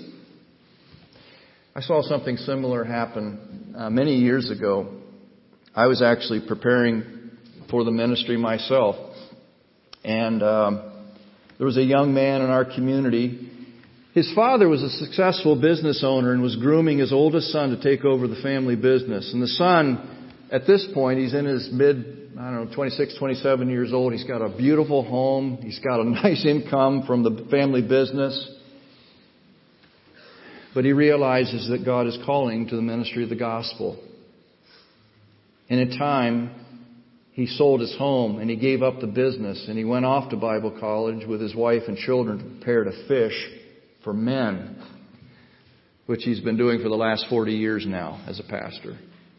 I saw something similar happen uh, many years ago. I was actually preparing for the ministry myself. And um, there was a young man in our community. His father was a successful business owner and was grooming his oldest son to take over the family business. And the son, at this point, he's in his mid I don't know, twenty-six, twenty-seven years old. He's got a beautiful home. He's got a nice income from the family business. But he realizes that God is calling him to the ministry of the gospel. And in time, he sold his home and he gave up the business and he went off to Bible college with his wife and children to prepare to fish for men, which he's been doing for the last forty years now as a pastor.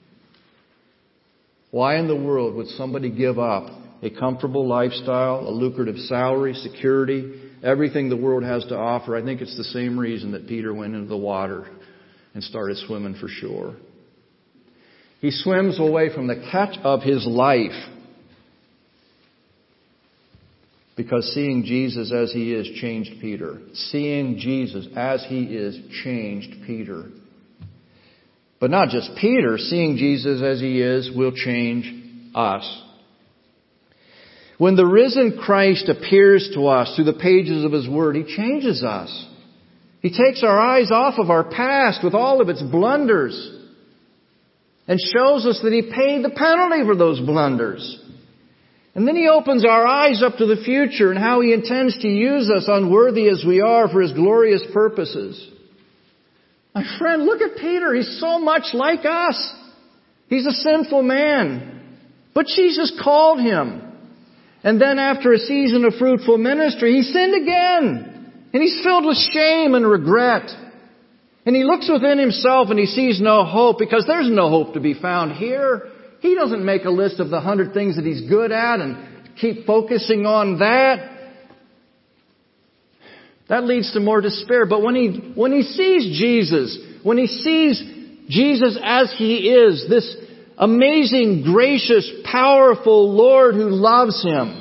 Why in the world would somebody give up a comfortable lifestyle, a lucrative salary, security, everything the world has to offer? I think it's the same reason that Peter went into the water and started swimming for shore. He swims away from the catch of his life because seeing Jesus as He is changed Peter. Seeing Jesus as He is changed Peter. But not just Peter, seeing Jesus as He is will change us. When the risen Christ appears to us through the pages of His Word, He changes us. He takes our eyes off of our past with all of its blunders and shows us that He paid the penalty for those blunders. And then He opens our eyes up to the future and how He intends to use us, unworthy as we are, for His glorious purposes. My friend, look at Peter. He's so much like us. He's a sinful man. But Jesus called him. And then after a season of fruitful ministry, he sinned again. And he's filled with shame and regret. And he looks within himself and he sees no hope because there's no hope to be found here. He doesn't make a list of the hundred things that he's good at and keep focusing on that. That leads to more despair. But when he, when he sees Jesus, when he sees Jesus as He is, this amazing, gracious, powerful Lord who loves him,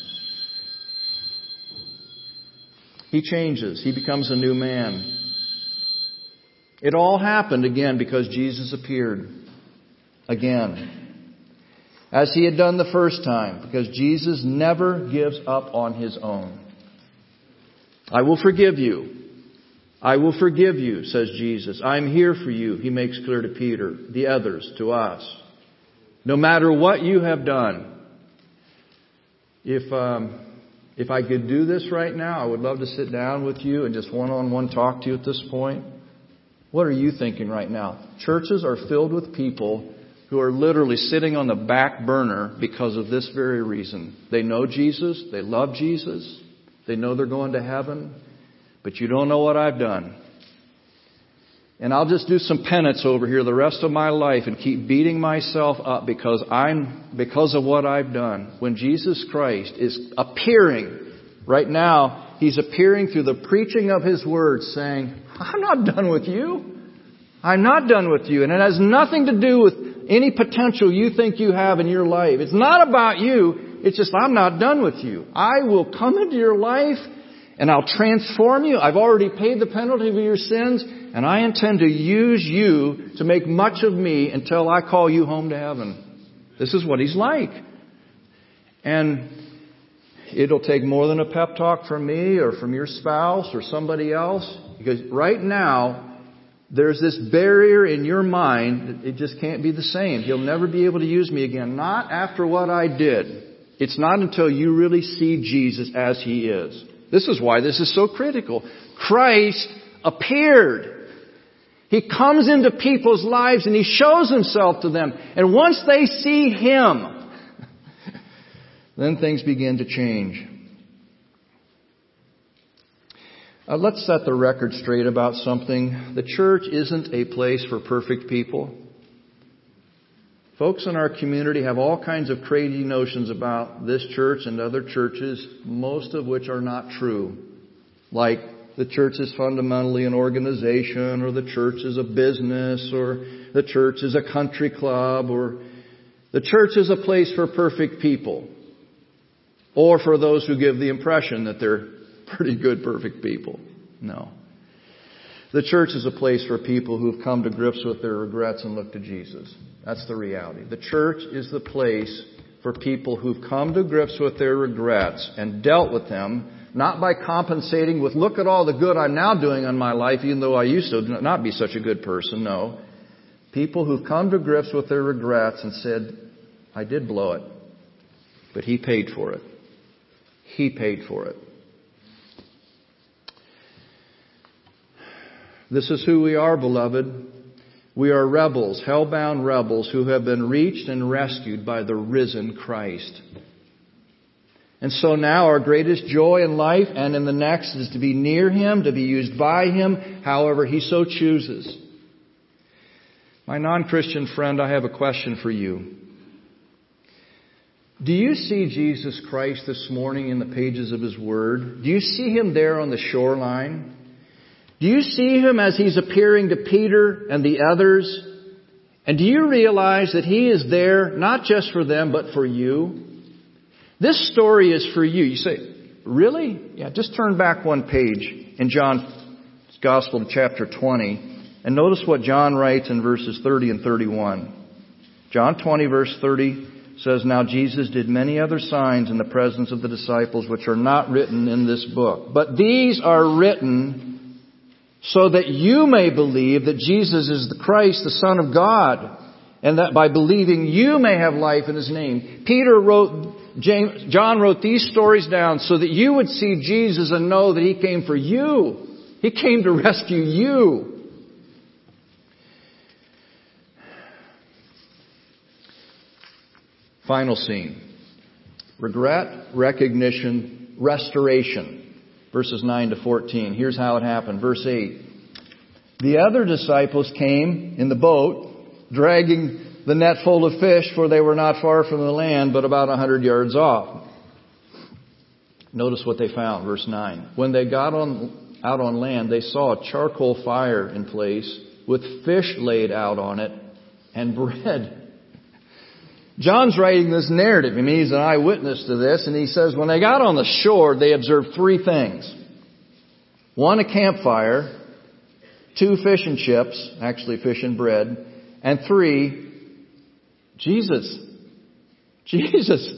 he changes. He becomes a new man. It all happened again because Jesus appeared again. As He had done the first time, because Jesus never gives up on His own. I will forgive you. I will forgive you, says Jesus. I'm here for you, He makes clear to Peter, the others, to us. No matter what you have done. If um, if I could do this right now, I would love to sit down with you and just one-on-one talk to you at this point. What are you thinking right now? Churches are filled with people who are literally sitting on the back burner because of this very reason. They know Jesus. They love Jesus. They know they're going to heaven, but you don't know what I've done. And I'll just do some penance over here the rest of my life and keep beating myself up because I'm, because of what I've done. When Jesus Christ is appearing right now, He's appearing through the preaching of His Word saying, I'm not done with you. I'm not done with you. And it has nothing to do with any potential you think you have in your life. It's not about you. It's just, I'm not done with you. I will come into your life and I'll transform you. I've already paid the penalty of your sins and I intend to use you to make much of me until I call you home to heaven. This is what He's like. And it'll take more than a pep talk from me or from your spouse or somebody else. Because right now, there's this barrier in your mind. It just can't be the same. He'll never be able to use me again. Not after what I did. It's not until you really see Jesus as He is. This is why this is so critical. Christ appeared. He comes into people's lives and He shows Himself to them. And once they see Him, then things begin to change. Uh, let's set the record straight about something. The church isn't a place for perfect people. Folks in our community have all kinds of crazy notions about this church and other churches, most of which are not true. Like the church is fundamentally an organization, or the church is a business, or the church is a country club, or the church is a place for perfect people. Or for those who give the impression that they're pretty good, perfect people. No. The church is a place for people who've come to grips with their regrets and look to Jesus. That's the reality. The church is the place for people who've come to grips with their regrets and dealt with them, not by compensating with, look at all the good I'm now doing in my life, even though I used to not be such a good person. No. People who've come to grips with their regrets and said, I did blow it, but He paid for it. He paid for it. This is who we are, beloved. We are rebels, hell-bound rebels who have been reached and rescued by the risen Christ. And so now our greatest joy in life and in the next is to be near Him, to be used by Him, however He so chooses. My non-Christian friend, I have a question for you. Do you see Jesus Christ this morning in the pages of His Word? Do you see Him there on the shoreline? Do you see Him as He's appearing to Peter and the others? And do you realize that He is there not just for them, but for you? This story is for you. You say, really? Yeah, just turn back one page in John's Gospel to chapter twenty. And notice what John writes in verses thirty and thirty-one. John twenty, verse thirty says, Now Jesus did many other signs in the presence of the disciples, which are not written in this book. But these are written so that you may believe that Jesus is the Christ, the Son of God, and that by believing you may have life in His name. Peter wrote, James, John wrote these stories down so that you would see Jesus and know that He came for you. He came to rescue you. Final scene. Regret, recognition, restoration. Verses nine to fourteen. Here's how it happened. Verse eight. The other disciples came in the boat, dragging the net full of fish, for they were not far from the land, but about a hundred yards off. Notice what they found. Verse nine. When they got on out on land, they saw a charcoal fire in place, with fish laid out on it, and bread. John's writing this narrative. I mean, he's an eyewitness to this. And he says when they got on the shore, they observed three things. One, a campfire. Two, fish and chips. Actually, fish and bread. And three, Jesus. Jesus.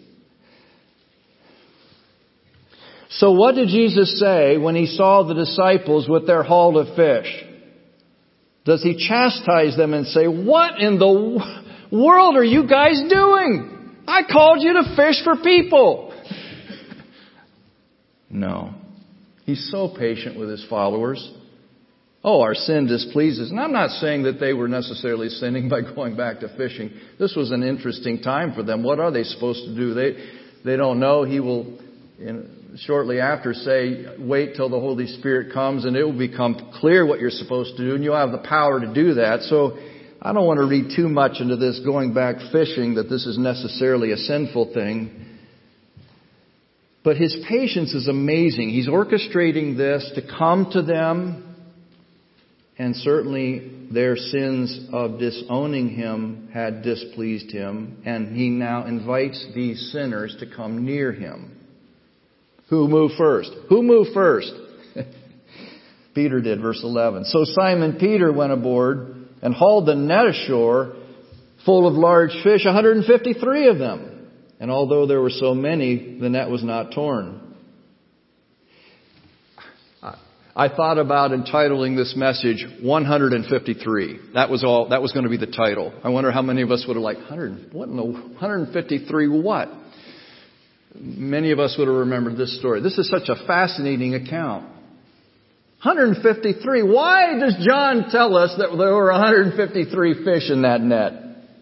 So what did Jesus say when He saw the disciples with their haul of fish? Does He chastise them and say, what in the world are you guys doing? I called you to fish for people. No. He's so patient with His followers. Oh, our sin displeases. And I'm not saying that they were necessarily sinning by going back to fishing. This was an interesting time for them. What are they supposed to do? They they don't know. He will in, shortly after say, wait till the Holy Spirit comes and it will become clear what you're supposed to do. And you'll have the power to do that. So I don't want to read too much into this going back fishing, that this is necessarily a sinful thing. But His patience is amazing. He's orchestrating this to come to them. And certainly their sins of disowning Him had displeased Him. And He now invites these sinners to come near Him. Who moved first? Who moved first? Peter did, verse eleven. So Simon Peter went aboard and hauled the net ashore full of large fish, one hundred fifty-three of them. And although there were so many, the net was not torn. I thought about entitling this message one hundred fifty-three. That was all. That was going to be the title. I wonder how many of us would have liked one hundred. What in the one hundred fifty-three? What? Many of us would have remembered this story. This is such a fascinating account. one one hundred fifty-three. Why does John tell us that there were one hundred fifty-three fish in that net?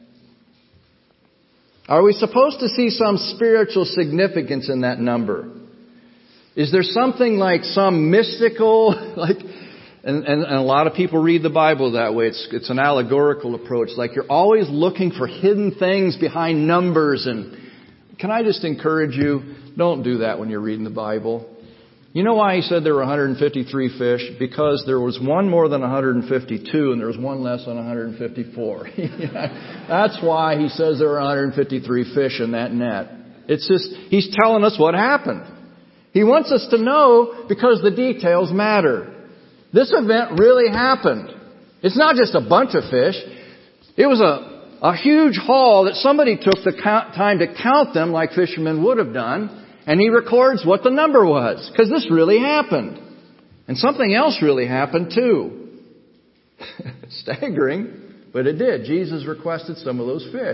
Are we supposed to see some spiritual significance in that number? Is there something like some mystical, like, and, and, and a lot of people read the Bible that way. It's, it's an allegorical approach. Like you're always looking for hidden things behind numbers. And can I just encourage you, don't do that when you're reading the Bible. You know why he said there were one hundred fifty-three fish? Because there was one more than one hundred fifty-two and there was one less than one hundred fifty-four. That's why he says there were one hundred fifty-three fish in that net. It's just, he's telling us what happened. He wants us to know because the details matter. This event really happened. It's not just a bunch of fish. It was a, a huge haul that somebody took the count, time to count them like fishermen would have done. And he records what the number was. Because this really happened. And something else really happened too. Staggering, but it did. Jesus requested some of those fish.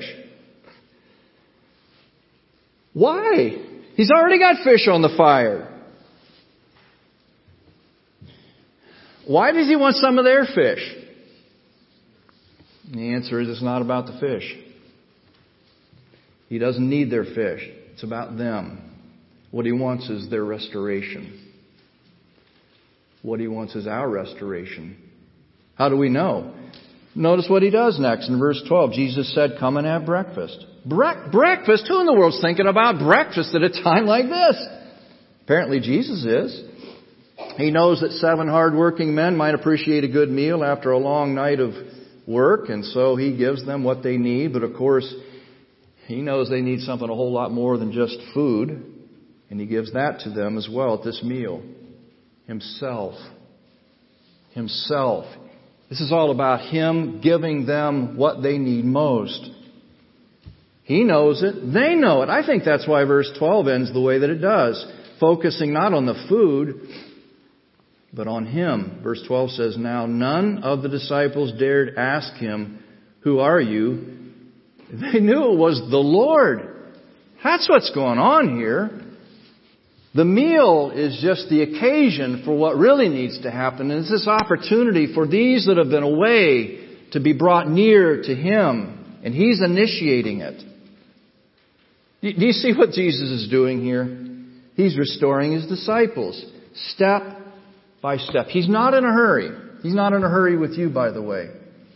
Why? He's already got fish on the fire. Why does he want some of their fish? And the answer is it's not about the fish. He doesn't need their fish. It's about them. What he wants is their restoration. What he wants is our restoration. How do we know? Notice what he does next in verse twelve. Jesus said, come and have breakfast. Bre- breakfast? Who in the world's thinking about breakfast at a time like this? Apparently Jesus is. He knows that seven hard-working men might appreciate a good meal after a long night of work, and so he gives them what they need. But of course, he knows they need something a whole lot more than just food. And he gives that to them as well at this meal. Himself. Himself. This is all about him giving them what they need most. He knows it. They know it. I think that's why verse twelve ends the way that it does. Focusing not on the food, but on him. Verse twelve says, now none of the disciples dared ask him, who are you? They knew it was the Lord. That's what's going on here. The meal is just the occasion for what really needs to happen. And it's this opportunity for these that have been away to be brought near to him. And he's initiating it. Do you see what Jesus is doing here? He's restoring his disciples step by step. He's not in a hurry. He's not in a hurry with you, by the way.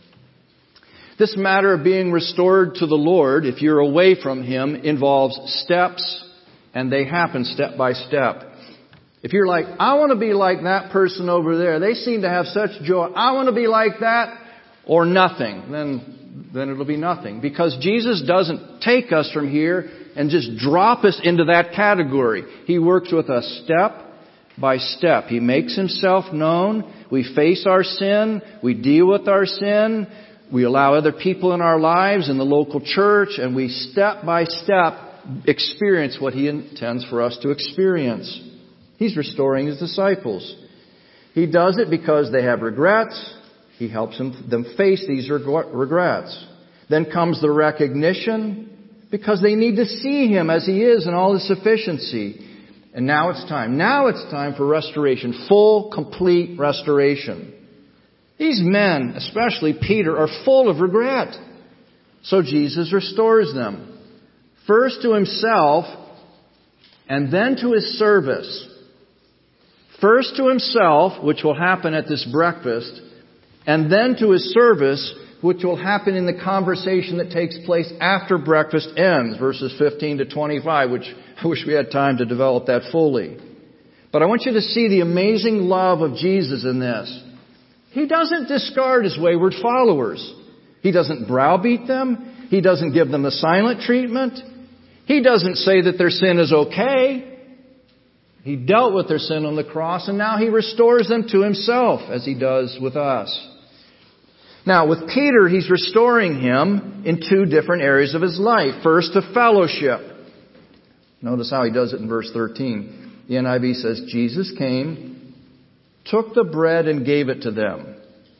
This matter of being restored to the Lord, if you're away from him, involves steps. And they happen step by step. If you're like, I want to be like that person over there. They seem to have such joy. I want to be like that or nothing. Then, then it'll be nothing. Because Jesus doesn't take us from here and just drop us into that category. He works with us step by step. He makes himself known. We face our sin. We deal with our sin. We allow other people in our lives in the local church. And we step by step experience what he intends for us to experience. He's restoring his disciples. He does it because they have regrets. He helps them, them face these regrets. Then comes the recognition because they need to see him as he is in all his sufficiency. And now it's time. Now it's time for restoration. Full, complete restoration. These men, especially Peter, are full of regret. So Jesus restores them. First to himself, and then to his service. First to himself, which will happen at this breakfast, and then to his service, which will happen in the conversation that takes place after breakfast ends, verses fifteen to twenty-five, which I wish we had time to develop that fully. But I want you to see the amazing love of Jesus in this. He doesn't discard his wayward followers. He doesn't browbeat them. He doesn't give them the silent treatment. He doesn't say that their sin is okay. He dealt with their sin on the cross, and now he restores them to himself, as he does with us. Now, with Peter, he's restoring him in two different areas of his life. First, to fellowship. Notice how he does it in verse thirteen. The N I V says, Jesus came, took the bread and gave it to them,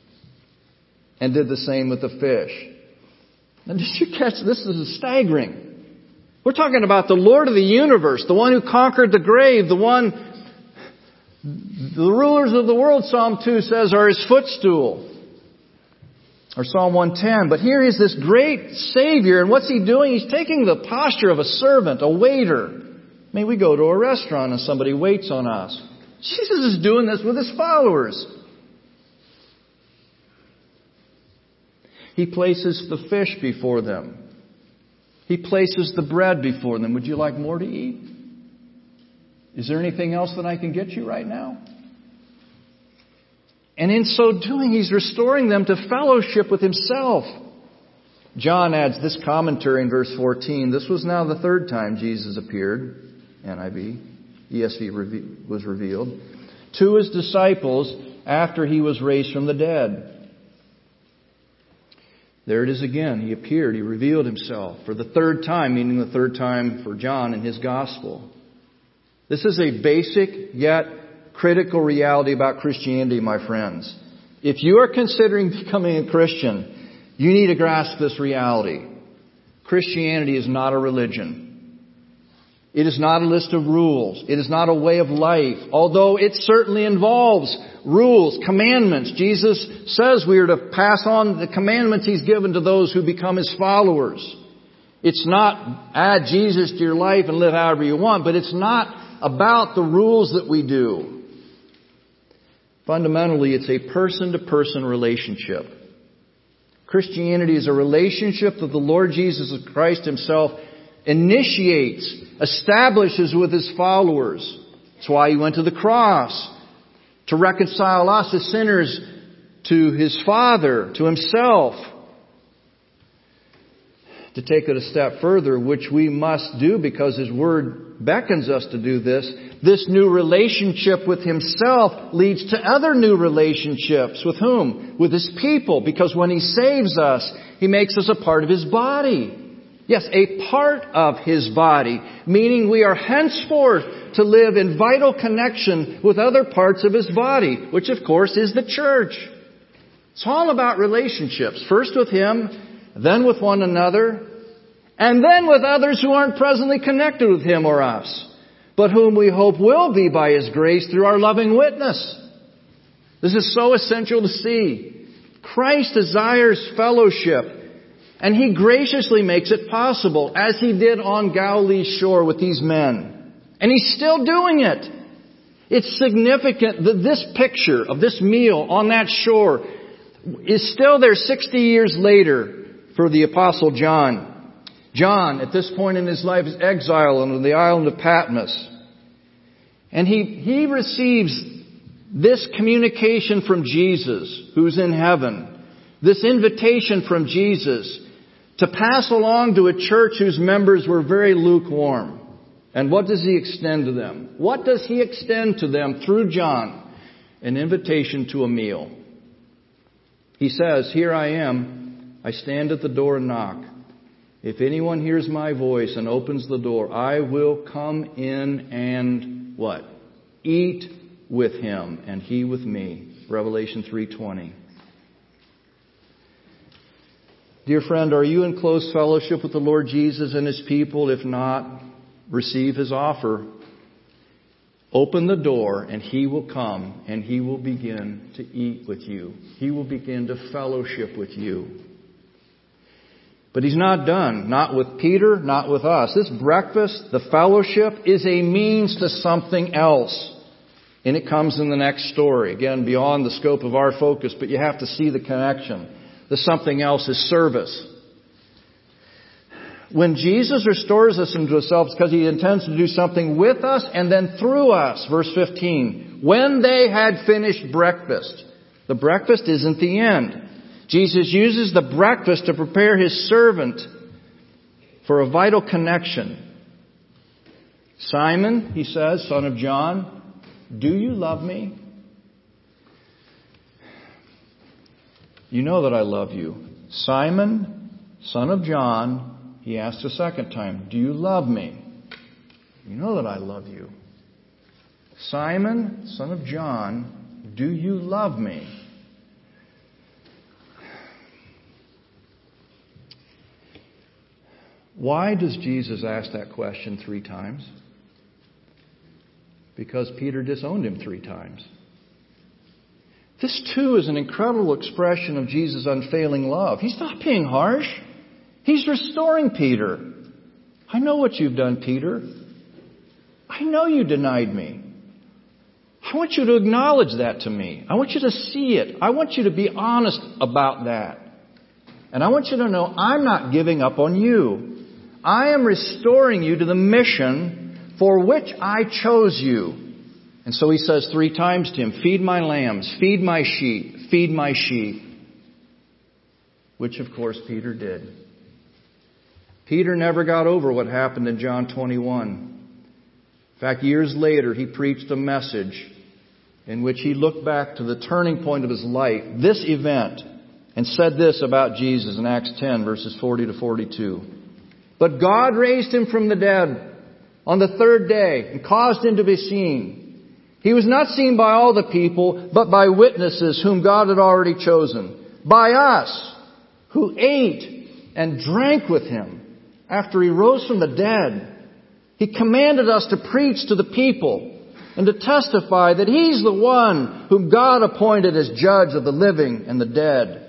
and did the same with the fish. Now, did you catch this? This is staggering. We're talking about the Lord of the universe, the one who conquered the grave, the one The rulers of the world, Psalm two says, are His footstool. Or Psalm one ten. But here is this great Savior, and what's He doing? He's taking the posture of a servant, a waiter. I mean, we go to a restaurant and somebody waits on us. Jesus is doing this with His followers. He places the fish before them. He places the bread before them. Would you like more to eat? Is there anything else that I can get you right now? And in so doing, He's restoring them to fellowship with Himself. John adds this commentary in verse fourteen. This was now the third time Jesus appeared, N I V, E S V was revealed, to His disciples after He was raised from the dead. There it is again. He appeared. He revealed Himself for the third time, meaning the third time for John in his gospel. This is a basic yet critical reality about Christianity, my friends. If you are considering becoming a Christian, you need to grasp this reality. Christianity is not a religion. It is not a list of rules. It is not a way of life, although it certainly involves rules, commandments. Jesus says we are to pass on the commandments He's given to those who become His followers. It's not add Jesus to your life and live however you want, but it's not about the rules that we do. Fundamentally, it's a person-to-person relationship. Christianity is a relationship that the Lord Jesus Christ Himself initiates, establishes with His followers. That's why He went to the cross, to reconcile us as sinners to His Father, to Himself. To take it a step further, which we must do because His Word beckons us to do this, this new relationship with Himself leads to other new relationships. With whom? With His people. Because when He saves us, He makes us a part of His body. Yes, a part of His body, meaning we are henceforth to live in vital connection with other parts of His body, which of course is the church. It's all about relationships. First with Him, then with one another, and then with others who aren't presently connected with Him or us, but whom we hope will be by His grace through our loving witness. This is so essential to see. Christ desires fellowship, and He graciously makes it possible, as He did on Galilee's shore with these men. And He's still doing it. It's significant that this picture of this meal on that shore is still there sixty years later for the Apostle John. John, at this point in his life, is exiled on the island of Patmos. And he, he receives this communication from Jesus, who's in heaven. This invitation from Jesus to pass along to a church whose members were very lukewarm. And what does He extend to them? What does He extend to them through John? An invitation to a meal. He says, "Here I am. I stand at the door and knock. If anyone hears my voice and opens the door, I will come in and," what? "Eat with him and he with me." Revelation three twenty. Dear friend, are you in close fellowship with the Lord Jesus and His people? If not, receive His offer. Open the door and He will come and He will begin to eat with you. He will begin to fellowship with you. But He's not done. Not with Peter, not with us. This breakfast, the fellowship, is a means to something else. And it comes in the next story. Again, beyond the scope of our focus, but you have to see the connection. The something else is service. When Jesus restores us into Himself, it's because He intends to do something with us and then through us. Verse fifteen. When they had finished breakfast. The breakfast isn't the end. Jesus uses the breakfast to prepare His servant for a vital connection. "Simon," He says, "son of John, do you love me?" "You know that I love you." "Simon, son of John," He asks a second time, "do you love me?" "You know that I love you." "Simon, son of John, do you love me?" Why does Jesus ask that question three times? because Peter disowned him three times. This, too, is an incredible expression of Jesus' unfailing love. He's not being harsh. He's restoring Peter. I know what you've done, Peter. I know you denied me. I want you to acknowledge that to me. I want you to see it. I want you to be honest about that. And I want you to know I'm not giving up on you. I am restoring you to the mission for which I chose you. And so he says three times to him, feed my lambs, feed my sheep, feed my sheep. Which, of course, Peter did. Peter never got over what happened in John twenty-one. In fact, years later, he preached a message in which he looked back to the turning point of his life, this event, and said this about Jesus in Acts ten, verses forty to forty-two. But God raised him from the dead on the third day and caused him to be seen. He was not seen by all the people, but by witnesses whom God had already chosen. By us, who ate and drank with him after he rose from the dead. He commanded us to preach to the people and to testify that He's the one whom God appointed as judge of the living and the dead.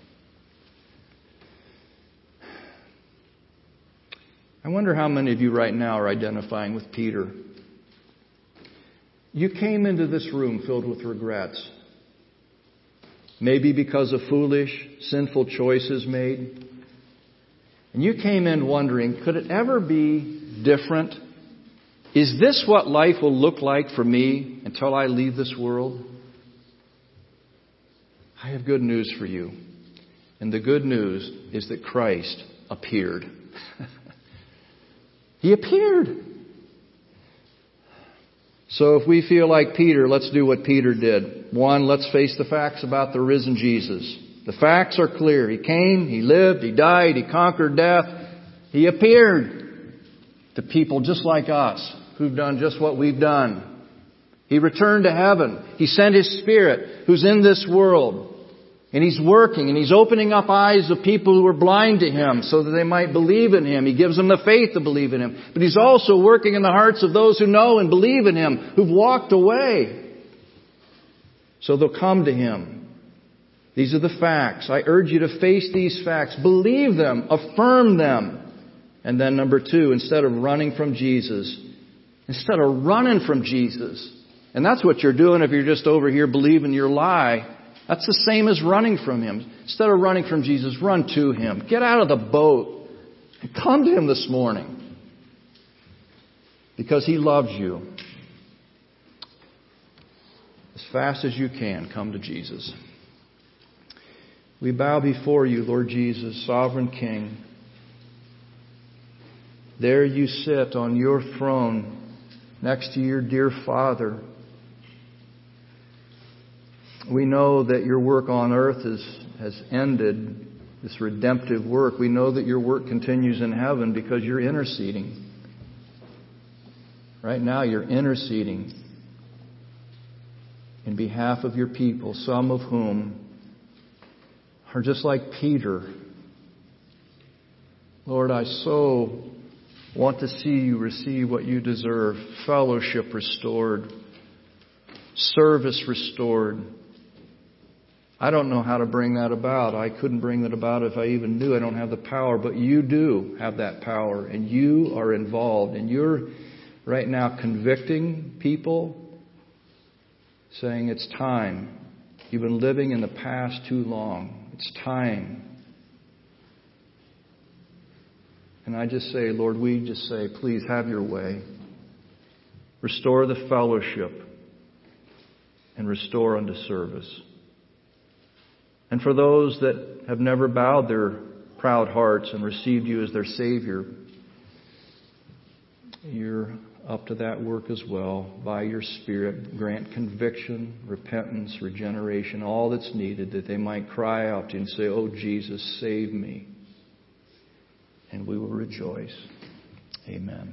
I wonder how many of you right now are identifying with Peter. You came into this room filled with regrets. Maybe because of foolish, sinful choices made. And you came in wondering, could it ever be different? Is this what life will look like for me until I leave this world? I have good news for you. And the good news is that Christ appeared. He appeared. So if we feel like Peter, let's do what Peter did. One, let's face the facts about the risen Jesus. The facts are clear. He came, He lived, He died, He conquered death. He appeared to people just like us who've done just what we've done. He returned to heaven. He sent His Spirit who's in this world. And He's working and He's opening up eyes of people who are blind to Him so that they might believe in Him. He gives them the faith to believe in Him. But He's also working in the hearts of those who know and believe in Him, who've walked away. So they'll come to Him. These are the facts. I urge you to face these facts. Believe them. Affirm them. And then number two, instead of running from Jesus, instead of running from Jesus, and that's what you're doing if you're just over here believing your lie, that's the same as running from Him. Instead of running from Jesus, run to Him. Get out of the boat and come to Him this morning. Because He loves you. As fast as you can, come to Jesus. We bow before You, Lord Jesus, Sovereign King. There You sit on Your throne next to Your dear Father. We know that Your work on earth is, has ended, this redemptive work. We know that Your work continues in heaven because You're interceding. Right now You're interceding in behalf of Your people, some of whom are just like Peter. Lord, I so want to see You receive what You deserve. Fellowship restored. Service restored. I don't know how to bring that about. I couldn't bring that about if I even knew. I don't have the power. But You do have that power. And You are involved. And You're right now convicting people, saying it's time. You've been living in the past too long. It's time. And I just say, Lord, we just say, please have Your way. Restore the fellowship and restore unto service. And for those that have never bowed their proud hearts and received You as their Savior, You're up to that work as well. By Your Spirit, grant conviction, repentance, regeneration, all that's needed, that they might cry out to You and say, oh Jesus, save me. And we will rejoice. Amen.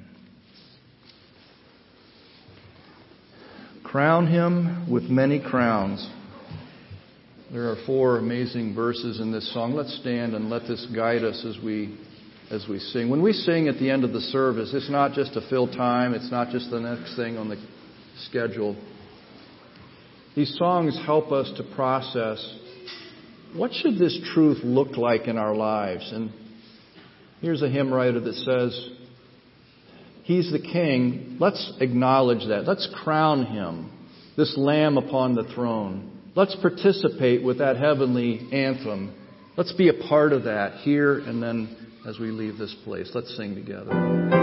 Crown Him with many crowns. There are four amazing verses in this song. Let's stand and let this guide us as we as we sing. When we sing at the end of the service, it's not just to fill time. It's not just the next thing on the schedule. These songs help us to process, what should this truth look like in our lives? And here's a hymn writer that says, He's the King. Let's acknowledge that. Let's crown Him, this Lamb upon the throne. Let's participate with that heavenly anthem. Let's be a part of that here and then as we leave this place. Let's sing together.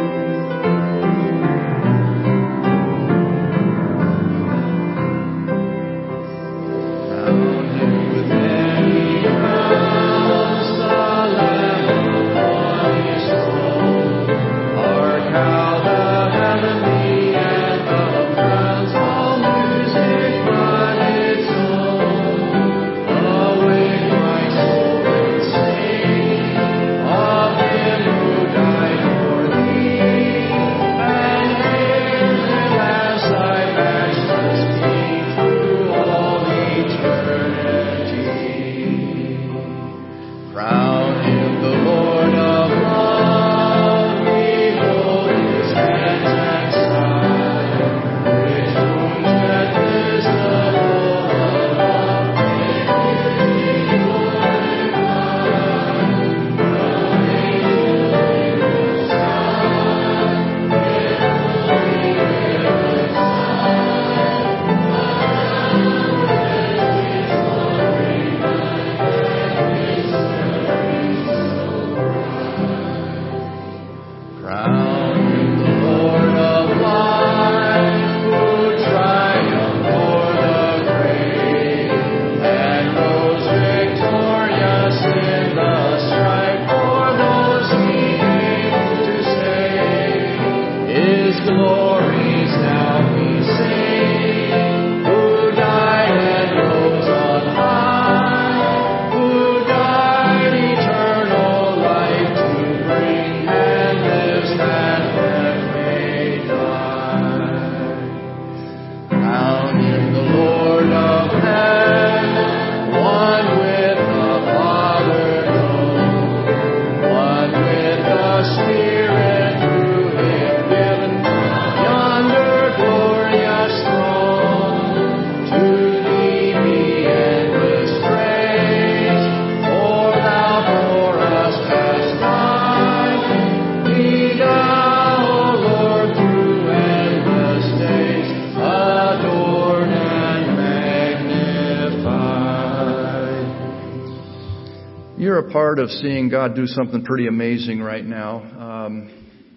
Part of seeing God do something pretty amazing right now. Um,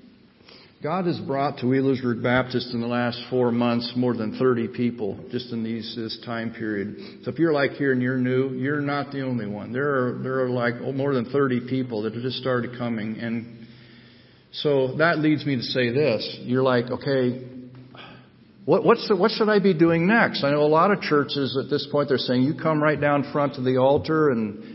God has brought to Wheelersburg Baptist in the last four months more than thirty people just in these this time period. So if you're like here and you're new, you're not the only one. There are there are like more than thirty people that have just started coming, and so that leads me to say this: you're like, okay, what what's the, what should I be doing next? I know a lot of churches at this point they're saying you come right down front to the altar and.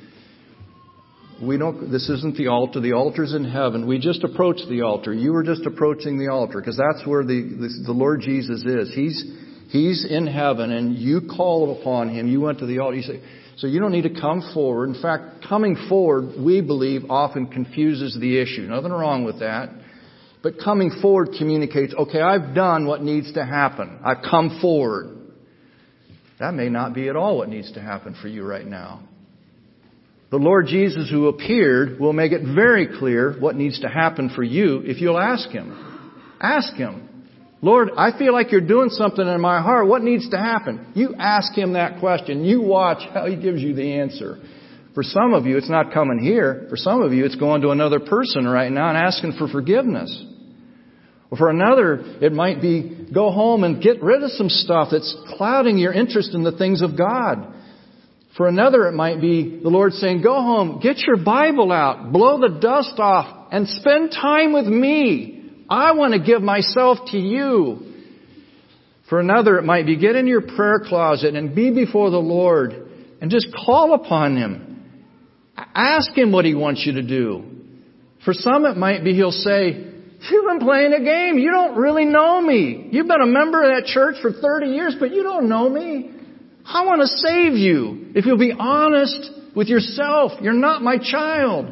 We don't, this isn't the altar. The altar's in heaven. We just approached the altar. You were just approaching the altar because that's where the, the, the Lord Jesus is. He's, He's in heaven and you called upon Him. You went to the altar. You say, so you don't need to come forward. In fact, coming forward, we believe, often confuses the issue. Nothing wrong with that. But coming forward communicates, okay, I've done what needs to happen. I've come forward. That may not be at all what needs to happen for you right now. The Lord Jesus who appeared will make it very clear what needs to happen for you if you'll ask Him. Ask Him. Lord, I feel like you're doing something in my heart. What needs to happen? You ask Him that question. You watch how He gives you the answer. For some of you, it's not coming here. For some of you, it's going to another person right now and asking for forgiveness. Or for another, it might be go home and get rid of some stuff that's clouding your interest in the things of God. For another, it might be the Lord saying, go home, get your Bible out, blow the dust off, and spend time with me. I want to give myself to you. For another, it might be get in your prayer closet and be before the Lord and just call upon Him. Ask Him what He wants you to do. For some, it might be He'll say, you've been playing a game. You don't really know me. You've been a member of that church for thirty years, but you don't know me. I want to save you. If you'll be honest with yourself, you're not my child.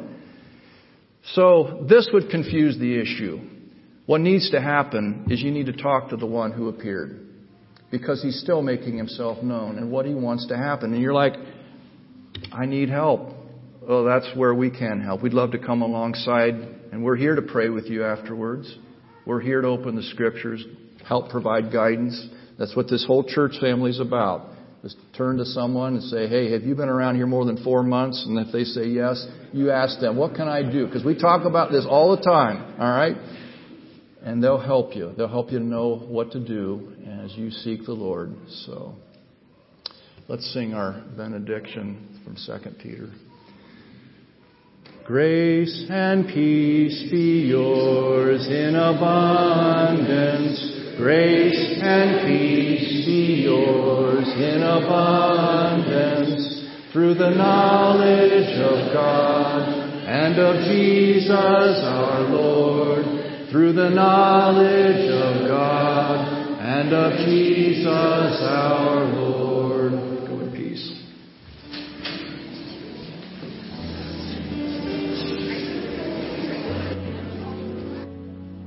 So this would confuse the issue. What needs to happen is you need to talk to the one who appeared. because He's still making Himself known and what He wants to happen. And you're like, I need help. Well, that's where we can help. We'd love to come alongside, and we're here to pray with you afterwards. We're here to open the Scriptures, help provide guidance. That's what this whole church family is about. Just turn to someone and say, hey, have you been around here more than four months? And if they say yes, you ask them, what can I do? Because we talk about this all the time, all right? And they'll help you. They'll help you know what to do as you seek the Lord. So let's sing our benediction from Second Peter. Grace and peace be yours in abundance. Grace and peace be yours in abundance, through the knowledge of God and of Jesus our Lord, through the knowledge of God and of Jesus our Lord.